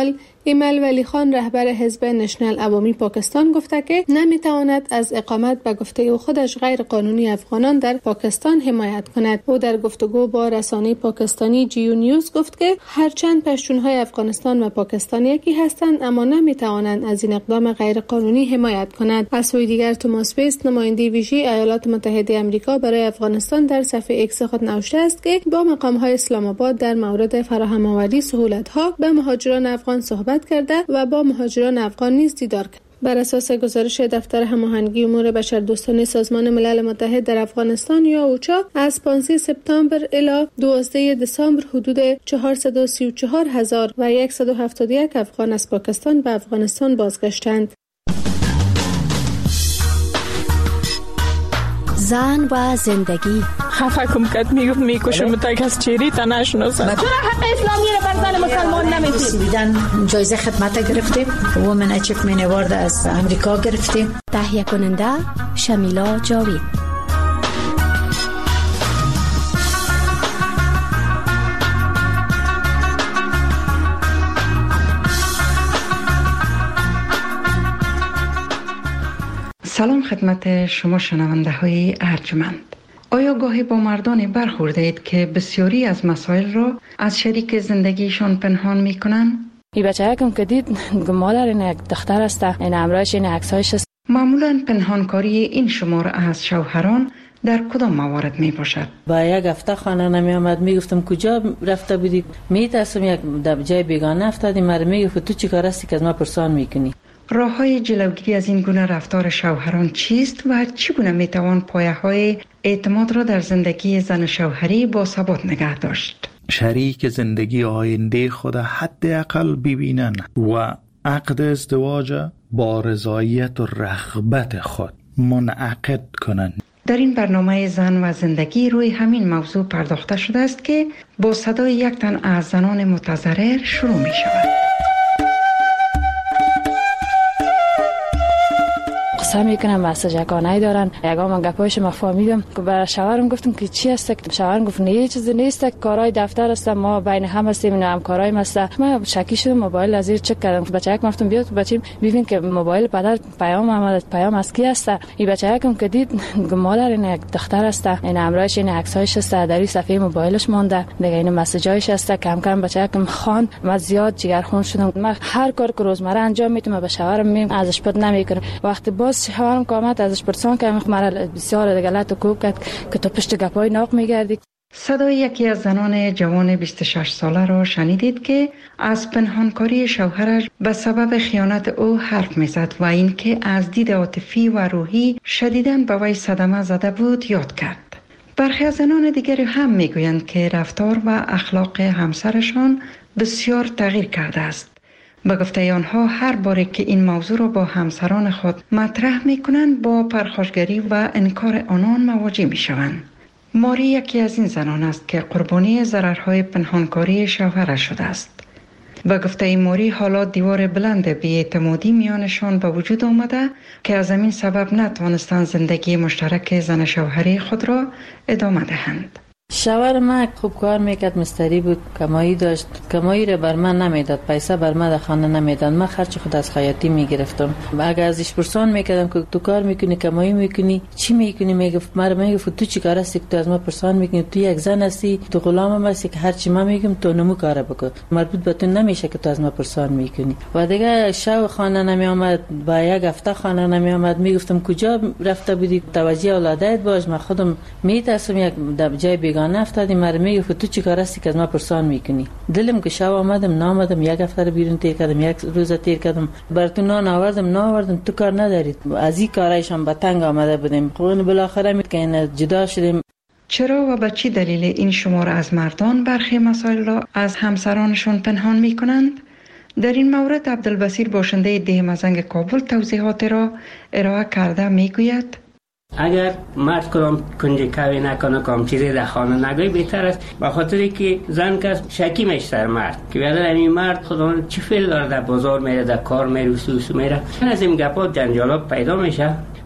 ایمل ولی خان رهبر حزب نشنل عوامی پاکستان گفته که نمیتواند از اقامت به گفته او خودش غیر قانونی افغانان در پاکستان حمایت کند. او در گفتگو با رسانه پاکستانی جیو نیوز گفت که هرچند پشتونهای افغانستان و پاکستان یکی هستند اما نمیتوانند از این اقدام غیر قانونی حمایت کنند. از سوی دیگر توماس بیست نماینده ویژه ایالات متحده آمریکا برای افغانستان در صفحه ایکس خود نوشته است که با مقام‌های اسلام آباد در مورد فراهم آوری سهولت‌ها به مهاجران افغان صحبت کرده و با مهاجران افغان نیز دیدار کرد. بر اساس گزارش دفتر هماهنگی امور بشردوستانه سازمان ملل متحد در افغانستان یا اوچا از 15 سپتامبر الی 12 دسامبر حدود 434,171 افغان از پاکستان به افغانستان بازگشتند. زن و زندگی خفه کم کد میکشم تا از چیری تا نشناسم. چرا حق اسلامی رو بر زن مسلمان نمیدید؟ بیدن جایزه خدمت گرفتیم، وومن اچیومنت اوارد از امریکا گرفتیم. تهیه کننده شمیلا جاوید. سلام خدمت شما شنونده های ارجمند. آیا گاهی با مردانی برخورده اید که بسیاری از مسائل را از شریک زندگیشان پنهان می کنند؟ این بچه کم که دید مادر این یک دختر است، این امرایش این عکسایش است. معمولا پنهانکاری این شمار از شوهران در کدام موارد می باشد؟ با یک هفته خانه نمی آمد، می گفتم کجا رفته بودی؟ می ترسم یک جای بیگانه افتادی، مرا می گفت تو چی کار هستی که از ما پرسان می کنی؟ راه‌های جلوگیری از این گونه رفتار شوهران چیست و چگونه میتوان پایه‌های اعتماد را در زندگی زن شوهری با ثبات نگه داشت؟ شریک زندگی آینده خود حداقل ببینن و عقد ازدواج با رضایت و رغبت خود منعقد کنند. در این برنامه زن و زندگی روی همین موضوع پرداخته شده است که با صدای یک تن از زنان متضرر شروع می شود. قسم میکنم مسجکانه دارن. یگام گپایش ما فهمیدم که برای شوهرم گفتم که چی است؟ شوهرم گفت نه چیزی نیست، کارهای دفتر است، ما بین هم هستیم، اینا هم کارهای است. من شکی شدم، موبایل از زیر چک کردم. بچه‌ک گفتم بیاد بچیم ببین که موبایل پدر پیام آمد، پیام از کی است؟ این بچه‌کم که دید مادر این یک دختر است، این امرایش این عکسایش است، در این صفحه موبایلش مونده، دیگه این مسیجایش است. کم کم بچه‌کم خان من زیاد جگرخون شدم. من هر کار که روزمره انجام میدم به شوهرم میگم ازش پد نمیکنم. وقتی باز شوهرم کامت ازش پرسان که مرا بسیار غلط و کوب کرد که تو پشت گپای ناق میگردی. صدای یکی از زنان جوان 26 ساله را شنیدید که از پنهانکاری شوهرش به سبب خیانت او حرف میزد و اینکه از دید عاطفی و روحی شدیداً به وی صدمه زده بود یاد کرد. برخی از زنان دیگری هم میگویند که رفتار و اخلاق همسرشان بسیار تغییر کرده است. به گفته آنها هر باری که این موضوع را با همسران خود مطرح می کنند با پرخاشگری و انکار آنان مواجه می شوند. ماری یکی از این زنان است که قربانی ضررهای پنهانکاری شوهرش شده است. به گفته ماری حالا دیوار بلند بی‌اعتمادی میانشان به وجود آمده که از همین سبب نتوانستند زندگی مشترک زن شوهری خود را ادامه دهند. شوهر من خوب کار میکرد، مستری بود، کمایی داشت، کمایی را بر من نمیداد، پیسه بر من در خانه نمیداد، من خرج خود از خیاطی میگرفتم. اگه ازش پرسان میکردم که تو کار میکنی، کمایی میکنی، چی میکنی، میگفت میگفت تو چی کار هستی که تو از ما پرسان میکنی؟ تو یک زن هستی، تو غلامم هستی که هر چی من میگم تو نمو کار بکن، مربوط به تو نمیشه که تو از ما پرسان میکنی. و دیگه شب خانه نمی آمد، با یک هفته خانه نمی آمد، میگفتم کجا رفته بودی؟ توجه اولادت باش، من خودم میترسم یک جای بیگانه افتادی، مرا میگفت تو چی کار هستی که از ما پرسان میکنی؟ دلم که شب آمدم نامدم، یک هفته رو بیرون تیر کردم، یک روز تیر کردم، براتون ناوردم تو کار ندارید. از این کارایشان به تنگ آمده بودیم. خون بالاخره میگن جدا شدیم. چرا و به چی دلیل این شمار از مردان برخی مسائل را از همسرانشون پنهان میکنند؟ در این مورد عبدالبصیر باشنده ده مزنگ کابل توضیحات را ارائه کرده میگوید اگر مرد کدام کنجکاوی نکنه، کام چیزی در خانه نگوی بهتر است، به خاطری که زن که شکی میشه سر مرد که بیادر این مرد خودان چی فعل داره، در بازار میره، در کار میره، سوسو میره، از این گپا جنجالات پیدا میشه.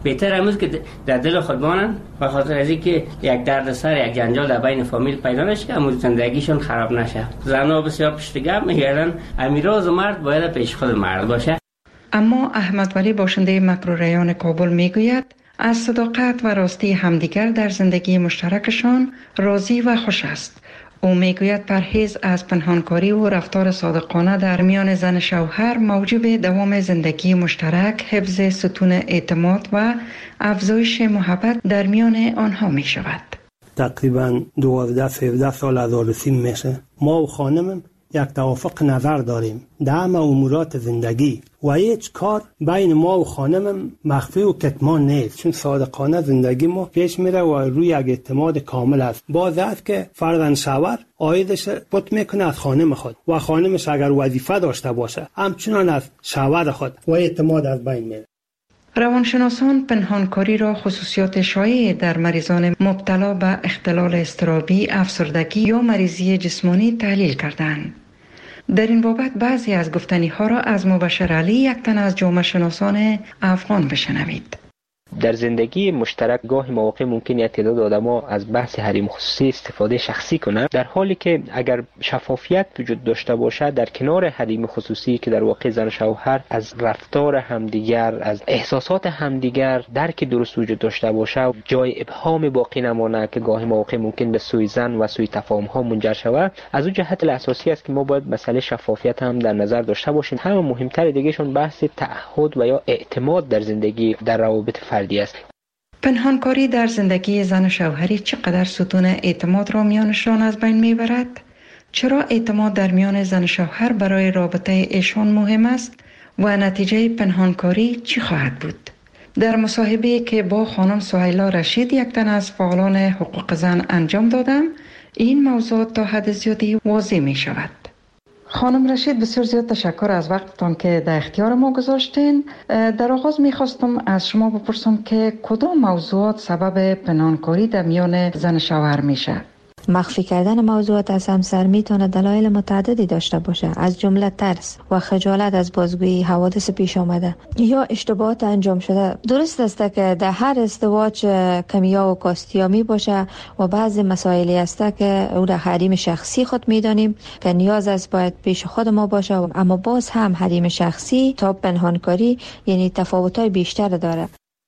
بهتر امروز که در دل خود مانند و خاطر از اینکه یک دردسر یک جنجال در بین فامیل پیدا نشه که امروز زندگیشون خراب نشه. زنها بسیار پشتگرد میگردن امیراز مرد باید پیش خود مرد باشه. اما احمد ولی باشنده مکروریان کابل میگوید از صداقت و راستی همدیگر در زندگی مشترکشان راضی و خوش است. او میگوید پرهیز از پنهانکاری و رفتار صادقانه در میان زن شوهر موجب دوام زندگی مشترک، حفظ ستون اعتماد و افزایش محبت در میان آنها می شود. تقریبا 12-13 سال از آرسیم میشه. ما و خانمم یک توافق نظر داریم در همه امورات زندگی و هیچ کار بین ما و خانمم مخفی و کتمان نیست، چون صادقانه زندگی ما پیش میره و روی یک اعتماد کامل است. باز است که فرزند شوهر عایدش بط میکنه از خانم خود و خانمش اگر وظیفه داشته باشه همچنان از شوهر خود و اعتماد از بین میره. روانشناسان پنهانکاری را خصوصیات شایع در مریضان مبتلا به اختلال اضطرابی، افسردگی یا مریضی جسمانی تحلیل کردند. در این بابت بعضی از گفتنی ها را از مبشر علی، یک تن از جامعه شناسان افغان، بشنوید. در زندگی مشترک گاهی مواقع ممکن است تعداد آدم‌ها از بحث حریم خصوصی استفاده شخصی کنند، در حالی که اگر شفافیت وجود داشته باشد در کنار حریم خصوصی که در واقع زن و شوهر از رفتار همدیگر، از احساسات همدیگر درک درست وجود داشته باشد، جای ابهام باقی نمانه که گاهی مواقع ممکن به سوی زن و سوی تفاهم‌ها منجر شود، از اون جهت اساسی است که ما باید مسئله شفافیت هم در نظر داشته باشیم. همه مهمتر دیگهشون بحث تعهد و یا اعتماد در زندگی در روابط است. پنهانکاری در زندگی زن و شوهری چقدر ستون اعتماد را میانشان از بین میبرد؟ چرا اعتماد در میان زن و شوهر برای رابطه ایشان مهم است و نتیجه پنهانکاری چی خواهد بود؟ در مصاحبه‌ای که با خانم سهیلا رشید، یک تن از فعالان حقوق زن، انجام دادم، این موضوع تا حد زیادی واضح می شود. خانم رشید، بسیار زیاد تشکر از وقتتان که در اختیار ما گذاشتین. در آغاز میخواستم از شما بپرسم که کدام موضوعات سبب پنهانکاری در میان زن و شوهر میشه؟ مخفی کردن موضوعات از همسر میتونه دلایل متعددی داشته باشه، از جمله ترس و خجالت از بازگویی حوادث پیش آمده یا اشتباهات انجام شده. درست است که در هر ازدواج کمیا و کاستیا می باشه و بعضی مسائلی است که او را حریم شخصی خود میدانیم که نیاز است باید پیش خود ما باشه، اما باز هم حریم شخصی تا پنهانکاری یعنی تفاوت‌های بیشتر داره.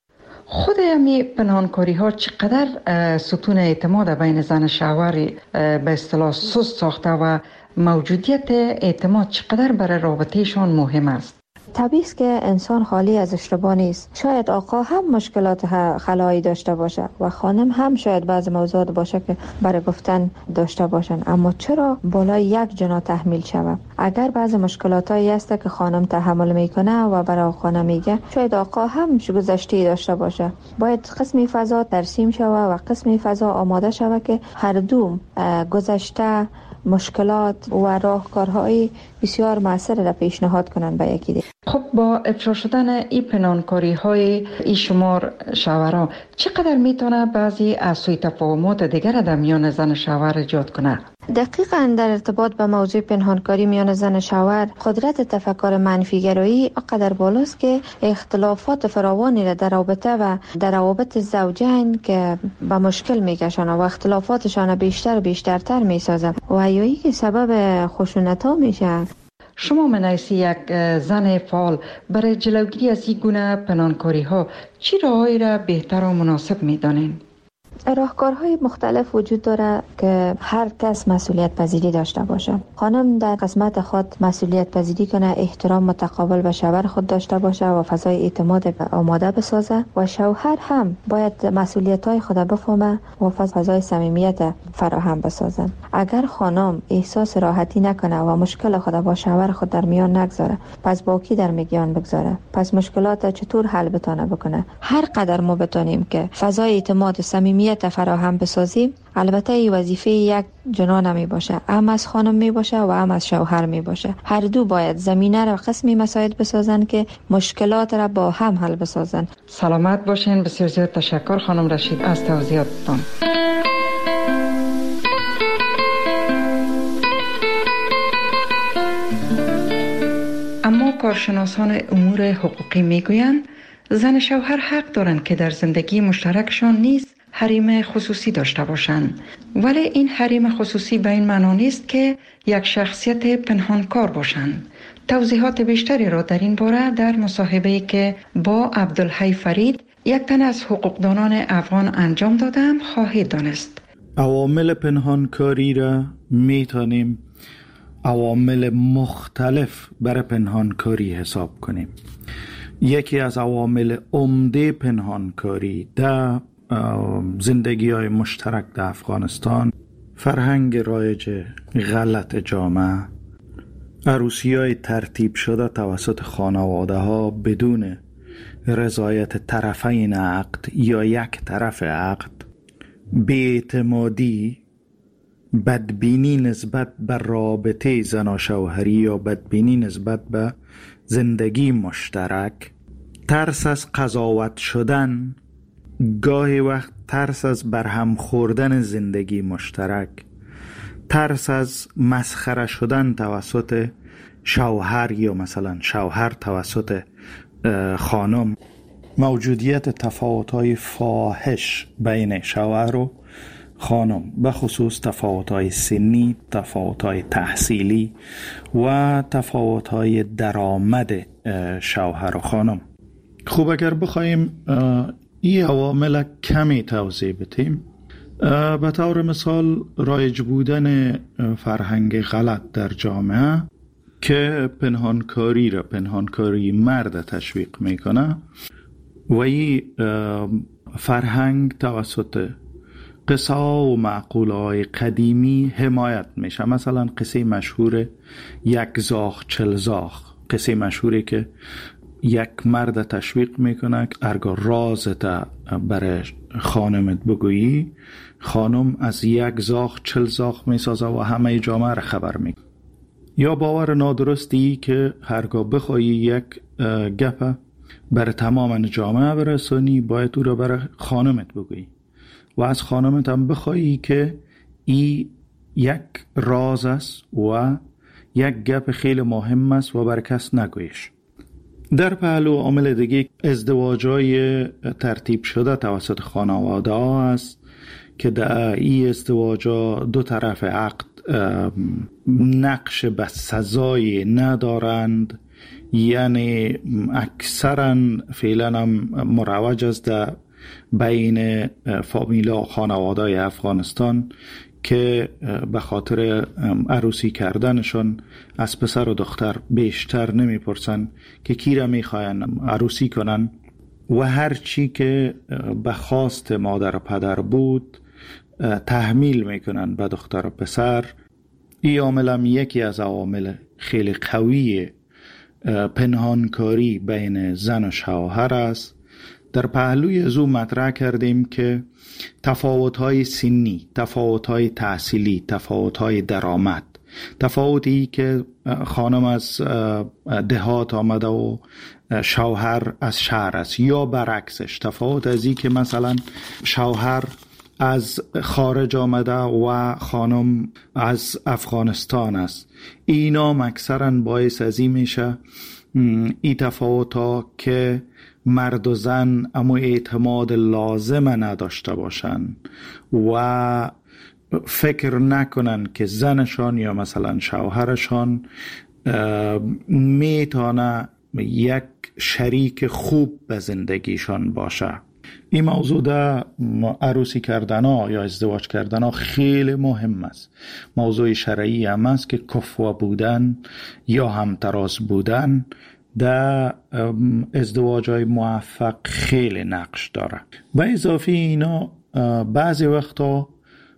خود همی پنهانکاری ها چقدر ستون اعتماد بین زن و شوهر به اصطلاح سست ساخته و موجودیت اعتماد چقدر برای رابطهشان مهم است؟ طبیعی است که انسان خالی از اشتباه نیست. شاید آقا هم مشکلات خلایی داشته باشه و خانم هم شاید بعض موضوعات باشه که برای گفتن داشته باشن، اما چرا بالای یک جنا تحمیل شود؟ اگر بعض مشکلاتایی هست که خانم تحمل میکنه و برای آقا نمیگه، شاید آقا هم گذشته داشته باشه. باید قسمی فضا ترسیم شود و قسمی فضا آماده شود که هر دو گذشته، مشکلات و راهکارهای بسیار موثر را پیشنهاد کنند به یکی دیگر. خب با افشا شدن این پنهانکاری های این شمار شوهرها چقدر میتونه بعضی از سوء تفاهمات دیگر در میان زن و شوهر ایجاد کنه؟ دقیقاً در ارتباط به موضوع پنهانکاری میان زن و شوهر، قدرت تفکر منفیگرایی آنقدر بالاست که اختلافات فراوانی را در رابطه و در روابط زوجین که به مشکل میکشند و اختلافاتشان بیشتر و بیشترتر میسازند و یایی که سبب خشونت‌ها میشه. شما منیسی یک زن فعال برای جلوگیری از این گونه پنهانکاری ها چی راهایی را بهتر و مناسب میدانین؟ راهکارهای مختلف وجود داره که هر کس مسئولیت پذیری داشته باشه. خانم در قسمت خود مسئولیت پذیری کنه، احترام متقابل به شوهر خود داشته باشه و فضای اعتماد آماده بسازه و شوهر هم باید مسئولیت‌های خود بفهمه و فضای صمیمیت فراهم بسازه. اگر خانم احساس راحتی نکنه و مشکل خود با شوهر خود در میان نگذاره، پس با کی در میان بگذاره؟ پس مشکلات چطور حل بکنه؟ هر قدر ما بتونیم که فضای اعتماد و صمیمیت فراهم بسازیم، البته این وظیفه یک جنا نمی باشه، هم از خانم می باشه و هم از شوهر می باشه. هر دو باید زمینه را قسمی مسائل بسازن که مشکلات را با هم حل بسازن. سلامت باشین. بسیار زیاد تشکر خانم رشید از توضیحاتتان. اما کارشناسان امور حقوقی می گویند زن شوهر حق دارند که در زندگی مشترکشان نیز حریم خصوصی داشته باشند، ولی این حریم خصوصی به این معنا نیست که یک شخصیت پنهانکار باشند. توضیحات بیشتری را در این باره در مصاحبه‌ای که با عبدالحی فرید، یک تن از حقوقدانان افغان انجام دادم خواهید دانست. عوامل پنهانکاری را میتونیم عوامل مختلف برای پنهانکاری حساب کنیم. یکی از عوامل عمده پنهانکاری در زندگی های مشترک در افغانستان فرهنگ رایج غلط جامعه، عروسی های ترتیب شده توسط خانواده ها بدون رضایت طرفین عقد یا یک طرف عقد، بی‌اعتمادی، بدبینی نسبت به رابطه زن و شوهری یا بدبینی نسبت به زندگی مشترک، ترس از قضاوت شدن، گاهی وقت ترس از برهم خوردن زندگی مشترک، ترس از مسخره شدن توسط شوهر یا مثلا شوهر توسط خانم، موجودیت تفاوت‌های فاحش بین شوهر و خانم، به خصوص تفاوت‌های سنی، تفاوت‌های تحصیلی و تفاوت‌های درآمد شوهر و خانم. خوب اگر بخوایم این عوامل کمی توضیح بدیم، به طور مثال رایج بودن فرهنگ غلط در جامعه که پنهانکاری مرد تشویق میکنه و این فرهنگ توسط قصه و معقوله های قدیمی حمایت میشه. مثلا قصه مشهور یک زاغ چل زاغ، قصه مشهوری که یک مرد تشویق میکنه ارگا رازت برای خانمت بگویی، خانم از یک زاغ چل زاغ میسازه و همه جامعه را خبر میکنه. یا باور نادرستی که هرگاه بخوایی یک گپ برای تمام جامعه برسانی، باید او را برای خانمت بگویی و از خانمت هم بخوایی که این یک راز است و یک گپ خیلی مهم است و برای کس نگویش. در پهلو عامل دیگه ازدواج‌های ترتیب شده توسط خانواده ها است که در این ازدواج‌ها دو طرف عقد نقش به سزای ندارند، یعنی اکثرا فعلا هم مروج است در بین فامیلا و خانواده افغانستان که به خاطر عروسی کردنشون از پسر و دختر بیشتر نمیپرسن که کی را میخواین عروسی کنن و هر چی که به خواست مادر و پدر بود تحمیل میکنن به دختر و پسر. این عامل هم یکی از عوامل خیلی قوی پنهانکاری بین زن و شوهر است. در پهلوی از او مطرح کردیم که تفاوت‌های سنی، تفاوت‌های تحصیلی، تفاوت‌های درآمد، تفاوتی که خانم از دهات آمده و شوهر از شهر است یا برعکسش، تفاوت از این که مثلا شوهر از خارج آمده و خانم از افغانستان است، اینا اکثرا باعث از این میشه این تفاوت‌ها که مرد و زن اما اعتماد لازم نداشته باشن و فکر نکنن که زنشان یا مثلا شوهرشان میتونه یک شریک خوب به زندگیشان باشه. این موضوع در عروسی کردن ها یا ازدواج کردن ها خیلی مهم است. موضوع شرعی هم است که کفو بودن یا همتراز بودن در ازدواج های موفق خیلی نقش داره. و اضافه اینا بعضی وقتا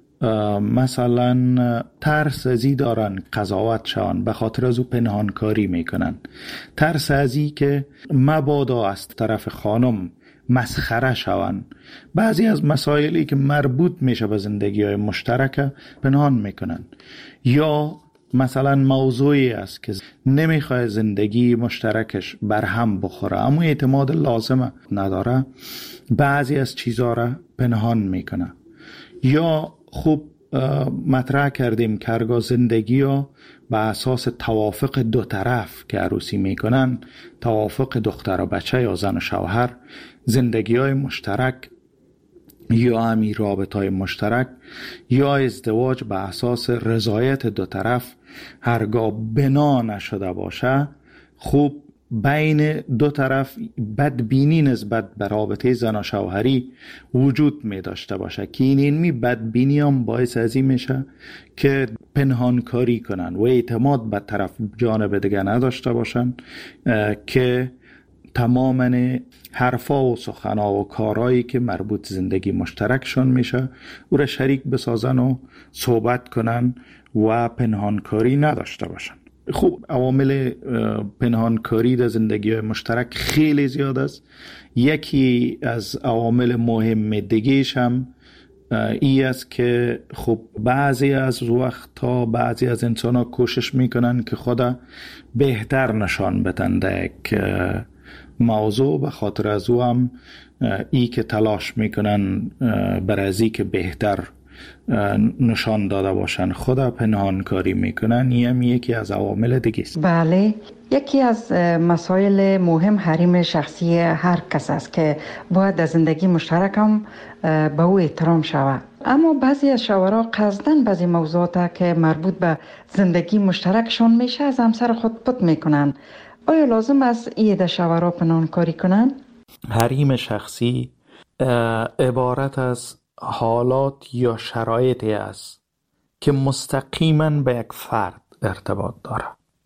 مثلا ترس ازی دارن قضاوت شون، به خاطر از او پنهانکاری میکنن. ترس ازی که مبادا از طرف خانم مسخره شون، بعضی از مسائلی که مربوط میشه به زندگی های مشترک پنهان میکنن. یا مثلا موضوعی است که نمیخواه زندگی مشترکش برهم بخوره اما اعتماد لازم نداره، بعضی از چیزها را پنهان میکنه. یا خوب مطرح کردیم که هرگاه زندگی ها به اساس توافق دو طرف که عروسی میکنن، توافق دختر و بچه یا زن و شوهر، زندگی های مشترک یا همی رابطه های مشترک یا ازدواج به اساس رضایت دو طرف هرگاه بنا نشده باشه، خوب بین دو طرف بدبینی نسبت به رابطه زن و شوهری وجود می داشته باشه که اینمی بدبینی هم باعث از این میشه که پنهانکاری کنن و اعتماد به طرف جانب دیگه نداشته باشن که تماما حرفا و سخنا و کارهایی که مربوط زندگی مشترکشون میشه او را شریک بسازن و صحبت کنن و پنهانکاری نداشته باشن. خوب عوامل پنهانکاری در زندگی مشترک خیلی زیاد است. یکی از عوامل مهم دیگه‌اش هم ای است که خب بعضی از وقتا بعضی از انسان ها کوشش میکنن که خدا بهتر نشان بدن در یک موضوع، به خاطر از او هم ای که تلاش میکنن برای که بهتر نشان داده باشن خدا پنهانکاری میکنن. این یکی از عوامل دیگه است. بله، یکی از مسائل مهم حریم شخصی هر کس است که باید در زندگی مشترک هم به او احترام شود. اما بعضی از شوهرها قصداً بعضی موضوعات که مربوط به زندگی مشترکشون میشه از همسر خود پت میکنن. آیا لازم است ایده شوهرها پنهانکاری کنن؟ حریم شخصی عبارت از حالات یا شرایطی است که مستقیما به یک فرد ارتباط داره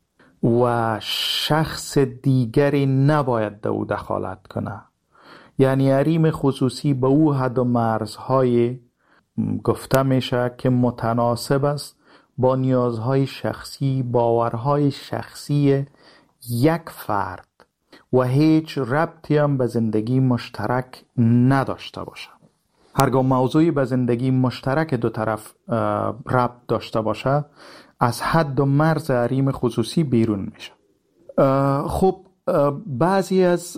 و شخص دیگری نباید در او دخالت کنه. یعنی حریم خصوصی به او حد و مرزهای گفته میشه که متناسب است با نیازهای شخصی، باورهای شخصی یک فرد و هیچ ربطی هم به زندگی مشترک نداشته باشه. هرگاه موضوعی به زندگی مشترک دو طرف ربط داشته باشه از حد و مرز حریم خصوصی بیرون میشه. خب بعضی از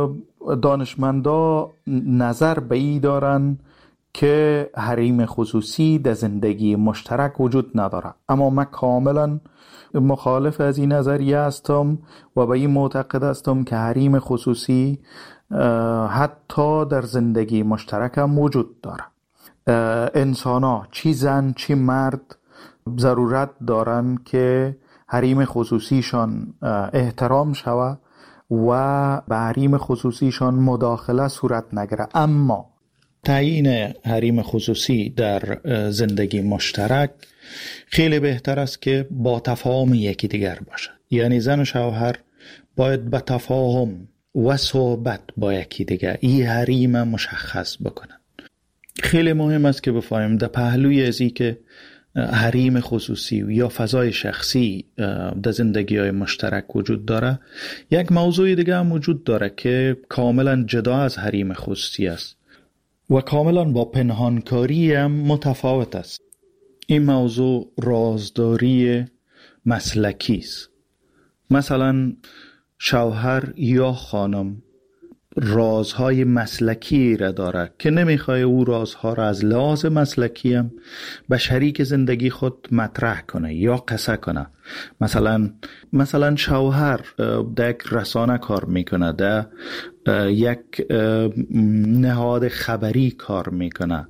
دانشمندا نظر به این دارن که حریم خصوصی در زندگی مشترک وجود نداره، اما من کاملا مخالف از این نظریه هستم و به این معتقد هستم که حریم خصوصی حتی در زندگی مشترک هم وجود داره. انسان ها چی زن چی مرد ضرورت دارن که حریم خصوصیشان احترام شوه و به حریم خصوصیشان مداخله صورت نگیره. اما تعیین حریم خصوصی در زندگی مشترک خیلی بهتر است که با تفاهم یکی دیگر باشه. یعنی زن و شوهر باید با تفاهم و صحبت با یکی دیگر این حریم مشخص بکنن. خیلی مهم است که بفهمیم در پهلوی ازی که حریم خصوصی یا فضای شخصی در زندگی های مشترک وجود داره، یک موضوع دیگه هم وجود داره که کاملا جدا از حریم خصوصی است و کاملا با پنهانکاری هم متفاوت است. این موضوع رازداری مسلکی است. مثلا شوهر یا خانم رازهای مسلکی را داره که نمیخواه او رازها را از لحاظ مسلکی هم به شریک زندگی خود مطرح کنه یا قصه کنه. مثلا شوهر در یک رسانه کار میکنه، در یک نهاد خبری کار میکنه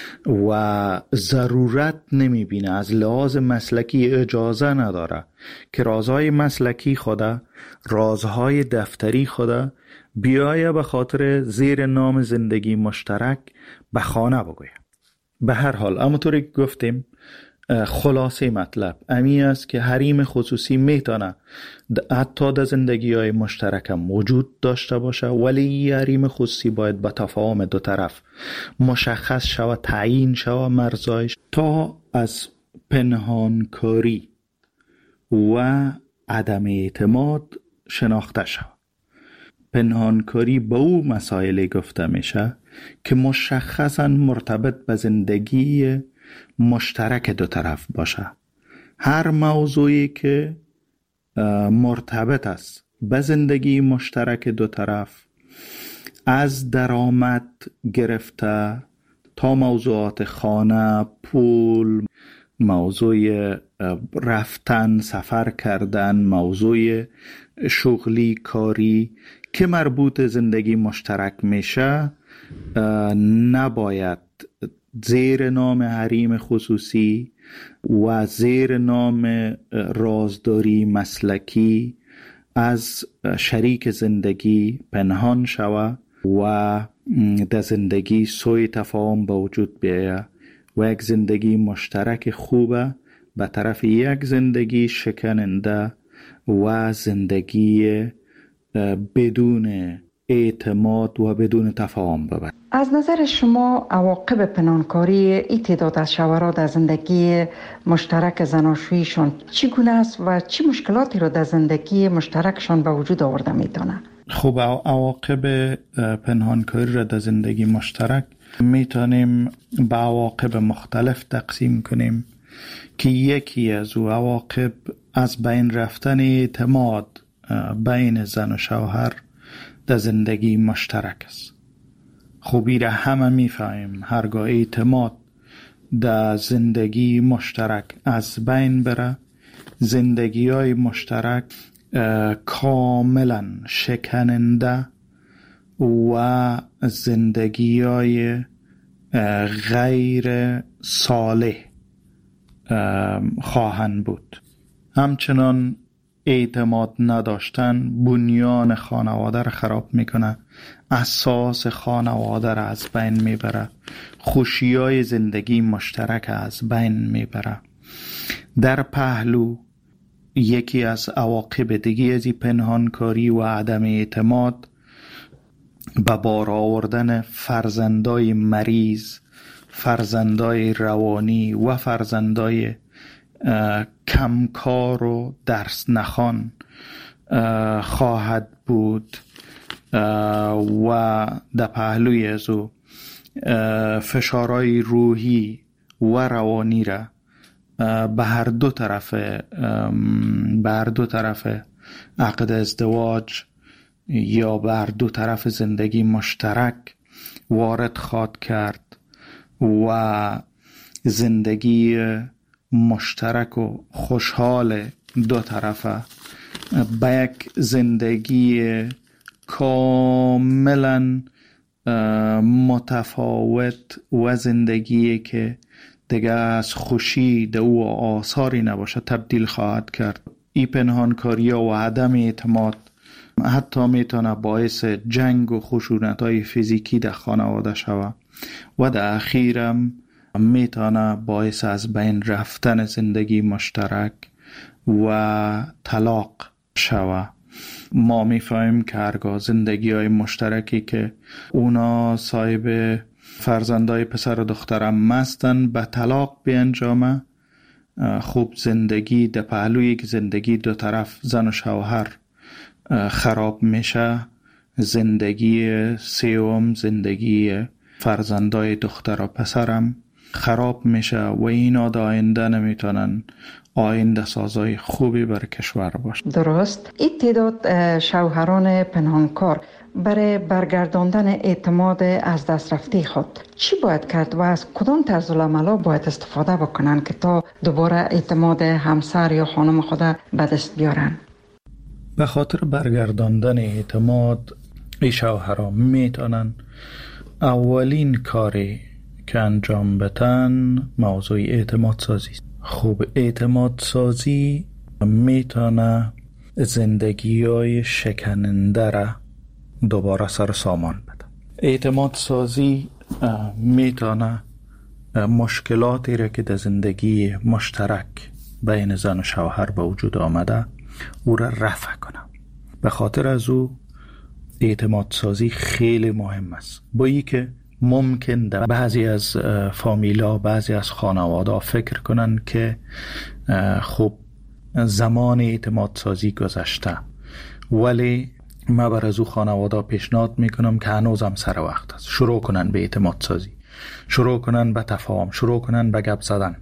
و ضرورت نمیبینه، از لحاظ مسلکی اجازه نداره که رازهای مسلکی خدا، رازهای دفتری خدا بیایه به خاطر زیر نام زندگی مشترک به خانه بگویه. به هر حال همونطوری که گفتیم خلاصه مطلب امی است که حریم خصوصی میتونه حتی در زندگی های مشترک هم وجود داشته باشه، ولی حریم خصوصی باید با تفاهم دو طرف مشخص شود، تعیین شود مرزایش تا از پنهانکاری و عدم اعتماد شناخته شود. پنهانکاری به او مسائلی گفته میشه که مشخصاً مرتبط به زندگی مشترک دو طرف باشه. هر موضوعی که مرتبط است به زندگی مشترک دو طرف، از درآمد گرفته تا موضوعات خانه، پول، موضوع رفتن، سفر کردن، موضوع شغلی، کاری که مربوط زندگی مشترک میشه نباید زیر نام حریم خصوصی و زیر نام رازداری مسلکی از شریک زندگی پنهان شوه و در زندگی سوء تفاهم به وجود بیاید و یک زندگی مشترک خوبه به طرف یک زندگی شکننده و زندگی بدون اعتماد و بدون تفاهم ببرد. از نظر شما عواقب پنهانکاری این تعداد از شوهرها در زندگی مشترک زناشوییشان چگونه است و چه مشکلاتی را در زندگی مشترکشان به وجود آورده میتونه؟ خب عواقب پنهانکاری را در زندگی مشترک میتونیم به عواقب مختلف تقسیم کنیم که یکی از او عواقب از بین رفتن اعتماد بین زن و شوهر در زندگی مشترک است. خوبی را همه میفهمیم هرگاه اعتماد در زندگی مشترک از بین بره، زندگی های مشترک کاملا شکننده و زندگی های غیر صالح خواهند بود. همچنان اعتماد نداشتن بنیان خانواده را خراب میکنه، اساس خانواده را از بین میبره، خوشیای زندگی مشترک از بین میبره. در پهلو یکی از عواقب دیگه از پنهانکاری و عدم اعتماد به بار آوردن فرزندای مریض، فرزندای روانی و فرزندای کمکار و درس نخوان خواهد بود و در پهلوی از او فشارهای روحی و روانی را به هر دو طرف عقد ازدواج یا به هر دو طرف زندگی مشترک وارد خواهد کرد و زندگی مشترک و خوشحال دو طرفه به یک زندگی کاملا متفاوت و زندگی که دیگه از خوشی ده او آثاری نباشه تبدیل خواهد کرد. این پنهانکاری و عدم اعتماد حتی میتونه باعث جنگ و خشونت‌های فیزیکی در خانواده شود و در اخیرم میتونه باعث از بین رفتن زندگی مشترک و طلاق شود. ما میفهمیم که هرگاه زندگی های مشترکی که اونا صاحب فرزندای پسر و دخترم مستن به طلاق بیانجامه، خوب زندگی در پهلوی که زندگی دو طرف زن و شوهر خراب میشه، زندگی سوم زندگی فرزندای دختر و پسرم خراب میشه و اینا در آینده نمیتونن آینده سازای خوبی بر کشور باشه. درست. این تعداد شوهران پنهانکار برای برگرداندن اعتماد از دست رفته خود چی باید کرد و از کدام طرز العمل باید استفاده بکنن که تا دوباره اعتماد همسر یا خانم خود به دست بیارن؟ به خاطر برگرداندن اعتماد این شوهران میتونن اولین کاری که انجام بدن موضوع اعتماد سازی. خوب اعتماد سازی میتونه زندگی‌های شکننده را دوباره سر سامان بده. اعتماد سازی میتونه مشکلاتی را که در زندگی مشترک بین زن و شوهر به وجود آمده او را رفع کنه. به خاطر از او اعتماد سازی خیلی مهم است. با ای که ممکن در بعضی از فامیلا، بعضی از خانواده فکر کنن که خب زمان اعتماد سازی گذشته، ولی من بر از او خانواده پیشنهاد میکنم که هنوزم سر وقت است. شروع کنن به اعتماد سازی، شروع کنن به تفاهم، شروع کنن به گپ زدن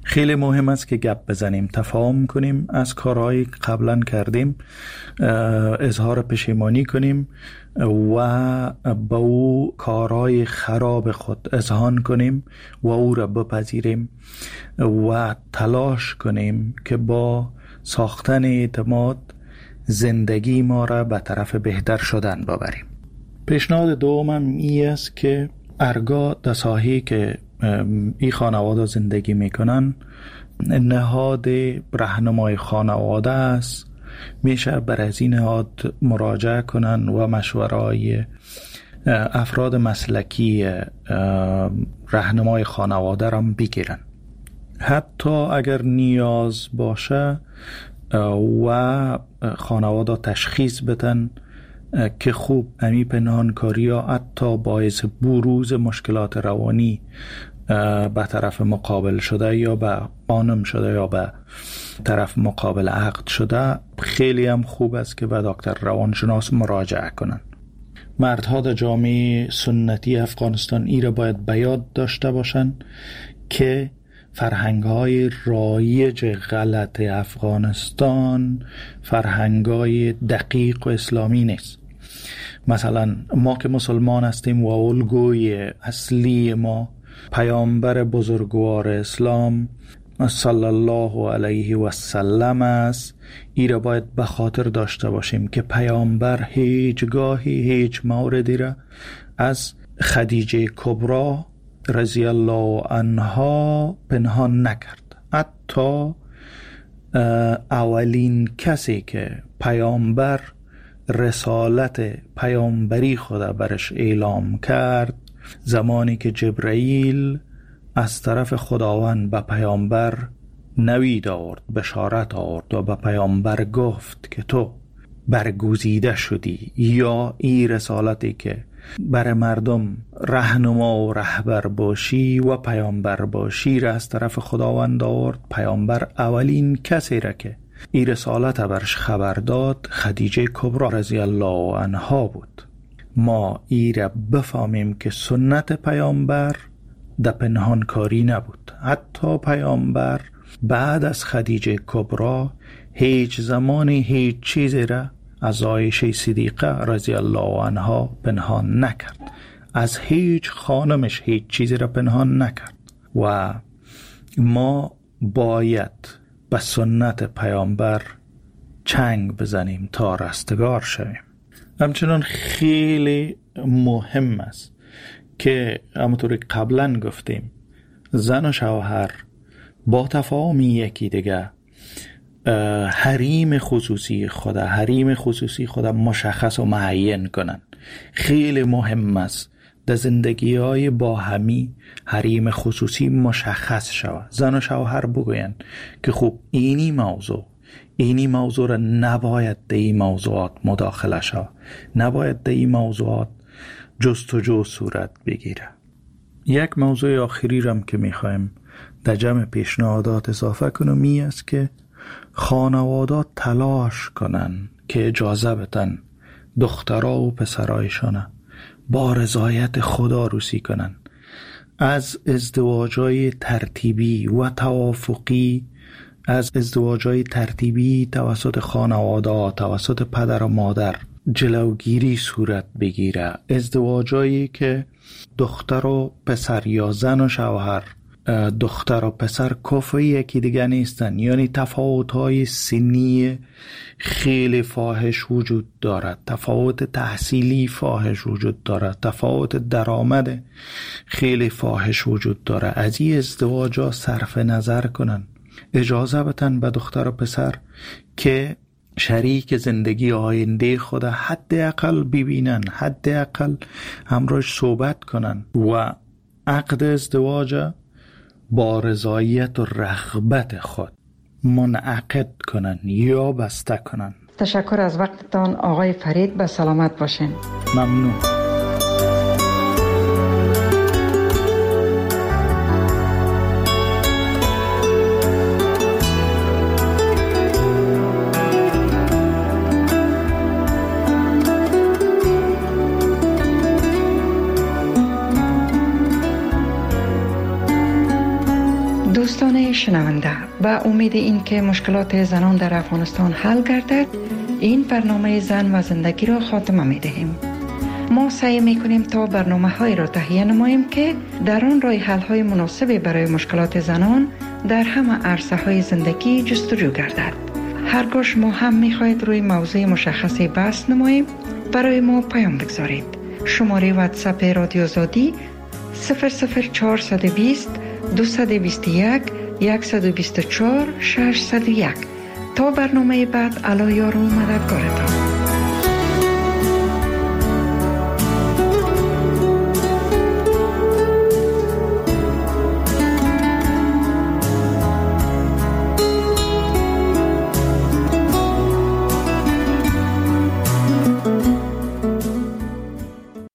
خیلی مهم است که گپ بزنیم، تفاهم کنیم از کارهایی که قبلا کردیم، اظهار پشیمانی کنیم و با او کارهای خراب خود اذعان کنیم و او را بپذیریم و تلاش کنیم که با ساختن اعتماد زندگی ما را به طرف بهتر شدن ببریم. پیشنهاد دومم این است که ارگاه در ساحه‌ای که این خانواده زندگی میکنن نهاد راهنمای خانواده است، میشه بر از این نهاد مراجعه کنن و مشوره‌های افراد مسلکی راهنمای خانواده را بگیرن. حتی اگر نیاز باشه و خانواده تشخیص بدن که خوب امی پنهانکاری ها حتی باعث بروز مشکلات روانی به طرف مقابل شده یا به خانم شده یا به طرف مقابل عقد شده، خیلی هم خوب است که به دکتر روانشناس مراجعه کنن. مردها در جامعه سنتی افغانستان ای را باید به یاد داشته باشن که فرهنگ‌های رایج غلط افغانستان فرهنگ‌های دقیق و اسلامی نیست. مثلا ما که مسلمان هستیم و الگوی اصلی ما پیامبر بزرگوار اسلام صلی الله علیه و سلم است. ای را باید به خاطر داشته باشیم که پیامبر هیچ موردی را از خدیجه کبری رضی الله عنها پنهان نکرد. حتی اولین کسی که پیامبر رسالت پیامبری خدا برش اعلام کرد، زمانی که جبرائیل از طرف خداوند به پیامبر نوید آورد، بشارت آورد و به پیامبر گفت که تو برگزیده شدی، یا این رسالتی که برای مردم راهنما و رهبر باشی و پیامبر باشی را از طرف خداوند آورد. پیامبر اولین کسی را که این رسالت برش خبر داد خدیجه کبری رضی الله عنها بود. ما ای را بفهمیم که سنت پیامبر در پنهانکاری نبود. حتی پیامبر بعد از خدیجه کبری هیچ زمانی هیچ چیزی را از عایشه صدیقه رضی الله عنها پنهان نکرد، از هیچ خانمش هیچ چیزی را پنهان نکرد و ما باید به سنت پیامبر چنگ بزنیم تا رستگار شویم. همچنان خیلی مهم است که همونطور قبلا گفتیم زن و شوهر با تفاهم یکی دیگه حریم خصوصی خدا مشخص و معین کنن. خیلی مهم است در زندگی های با همی حریم خصوصی مشخص شود. زن و شوهر بگوین که خوب اینی موضوع را نباید در این موضوعات مداخله شود، نباید در این موضوعات جستجو صورت بگیره. یک موضوع آخری رم که میخوایم در جمع پیشنهادات اضافه کنم این است که خانوادات تلاش کنن که اجازه بدن دخترها و پسرایشان با رضایت خدا روسی کنن. از ازدواجای ترتیبی و توافقی، از ازدواجای ترتیبی توسط خانواده، توسط پدر و مادر جلوگیری صورت بگیره. ازدواجایی که دختر و پسر یا زن و شوهر، دختر و پسر کفه یکی دیگه نیستن، یعنی تفاوت‌های سنی خیلی فاحش وجود دارد، تفاوت تحصیلی فاحش وجود دارد، تفاوت درآمد خیلی فاحش وجود دارد. از این ازدواجا صرف نظر کنن، اجازه بدن به دختر و پسر که شریک زندگی آینده خود حداقل ببینن، حداقل همراهش صحبت کنن و عقد ازدواج با رضایت و رغبت خود منعقد کنن یا بسته کنن. تشکر از وقتتان آقای فرید، به سلامت باشین. ممنون. دوستان شنونده، به امید این که مشکلات زنان در افغانستان حل گردد، این برنامه زن و زندگی را خاتمه می دهیم. ما سعی می کنیم تا برنامه های را تهیه نماییم که در آن راه حل های مناسبی برای مشکلات زنان در همه عرصه های زندگی جستجو گردد. هرگاه شما هم می خواهید روی موضوع مشخصی بحث نماییم، برای ما پیام بگذارید. شماره واتساپ رادیو آزادی 00420 221 124 601. تا برنامه بعد، الله یار و مددگارتان.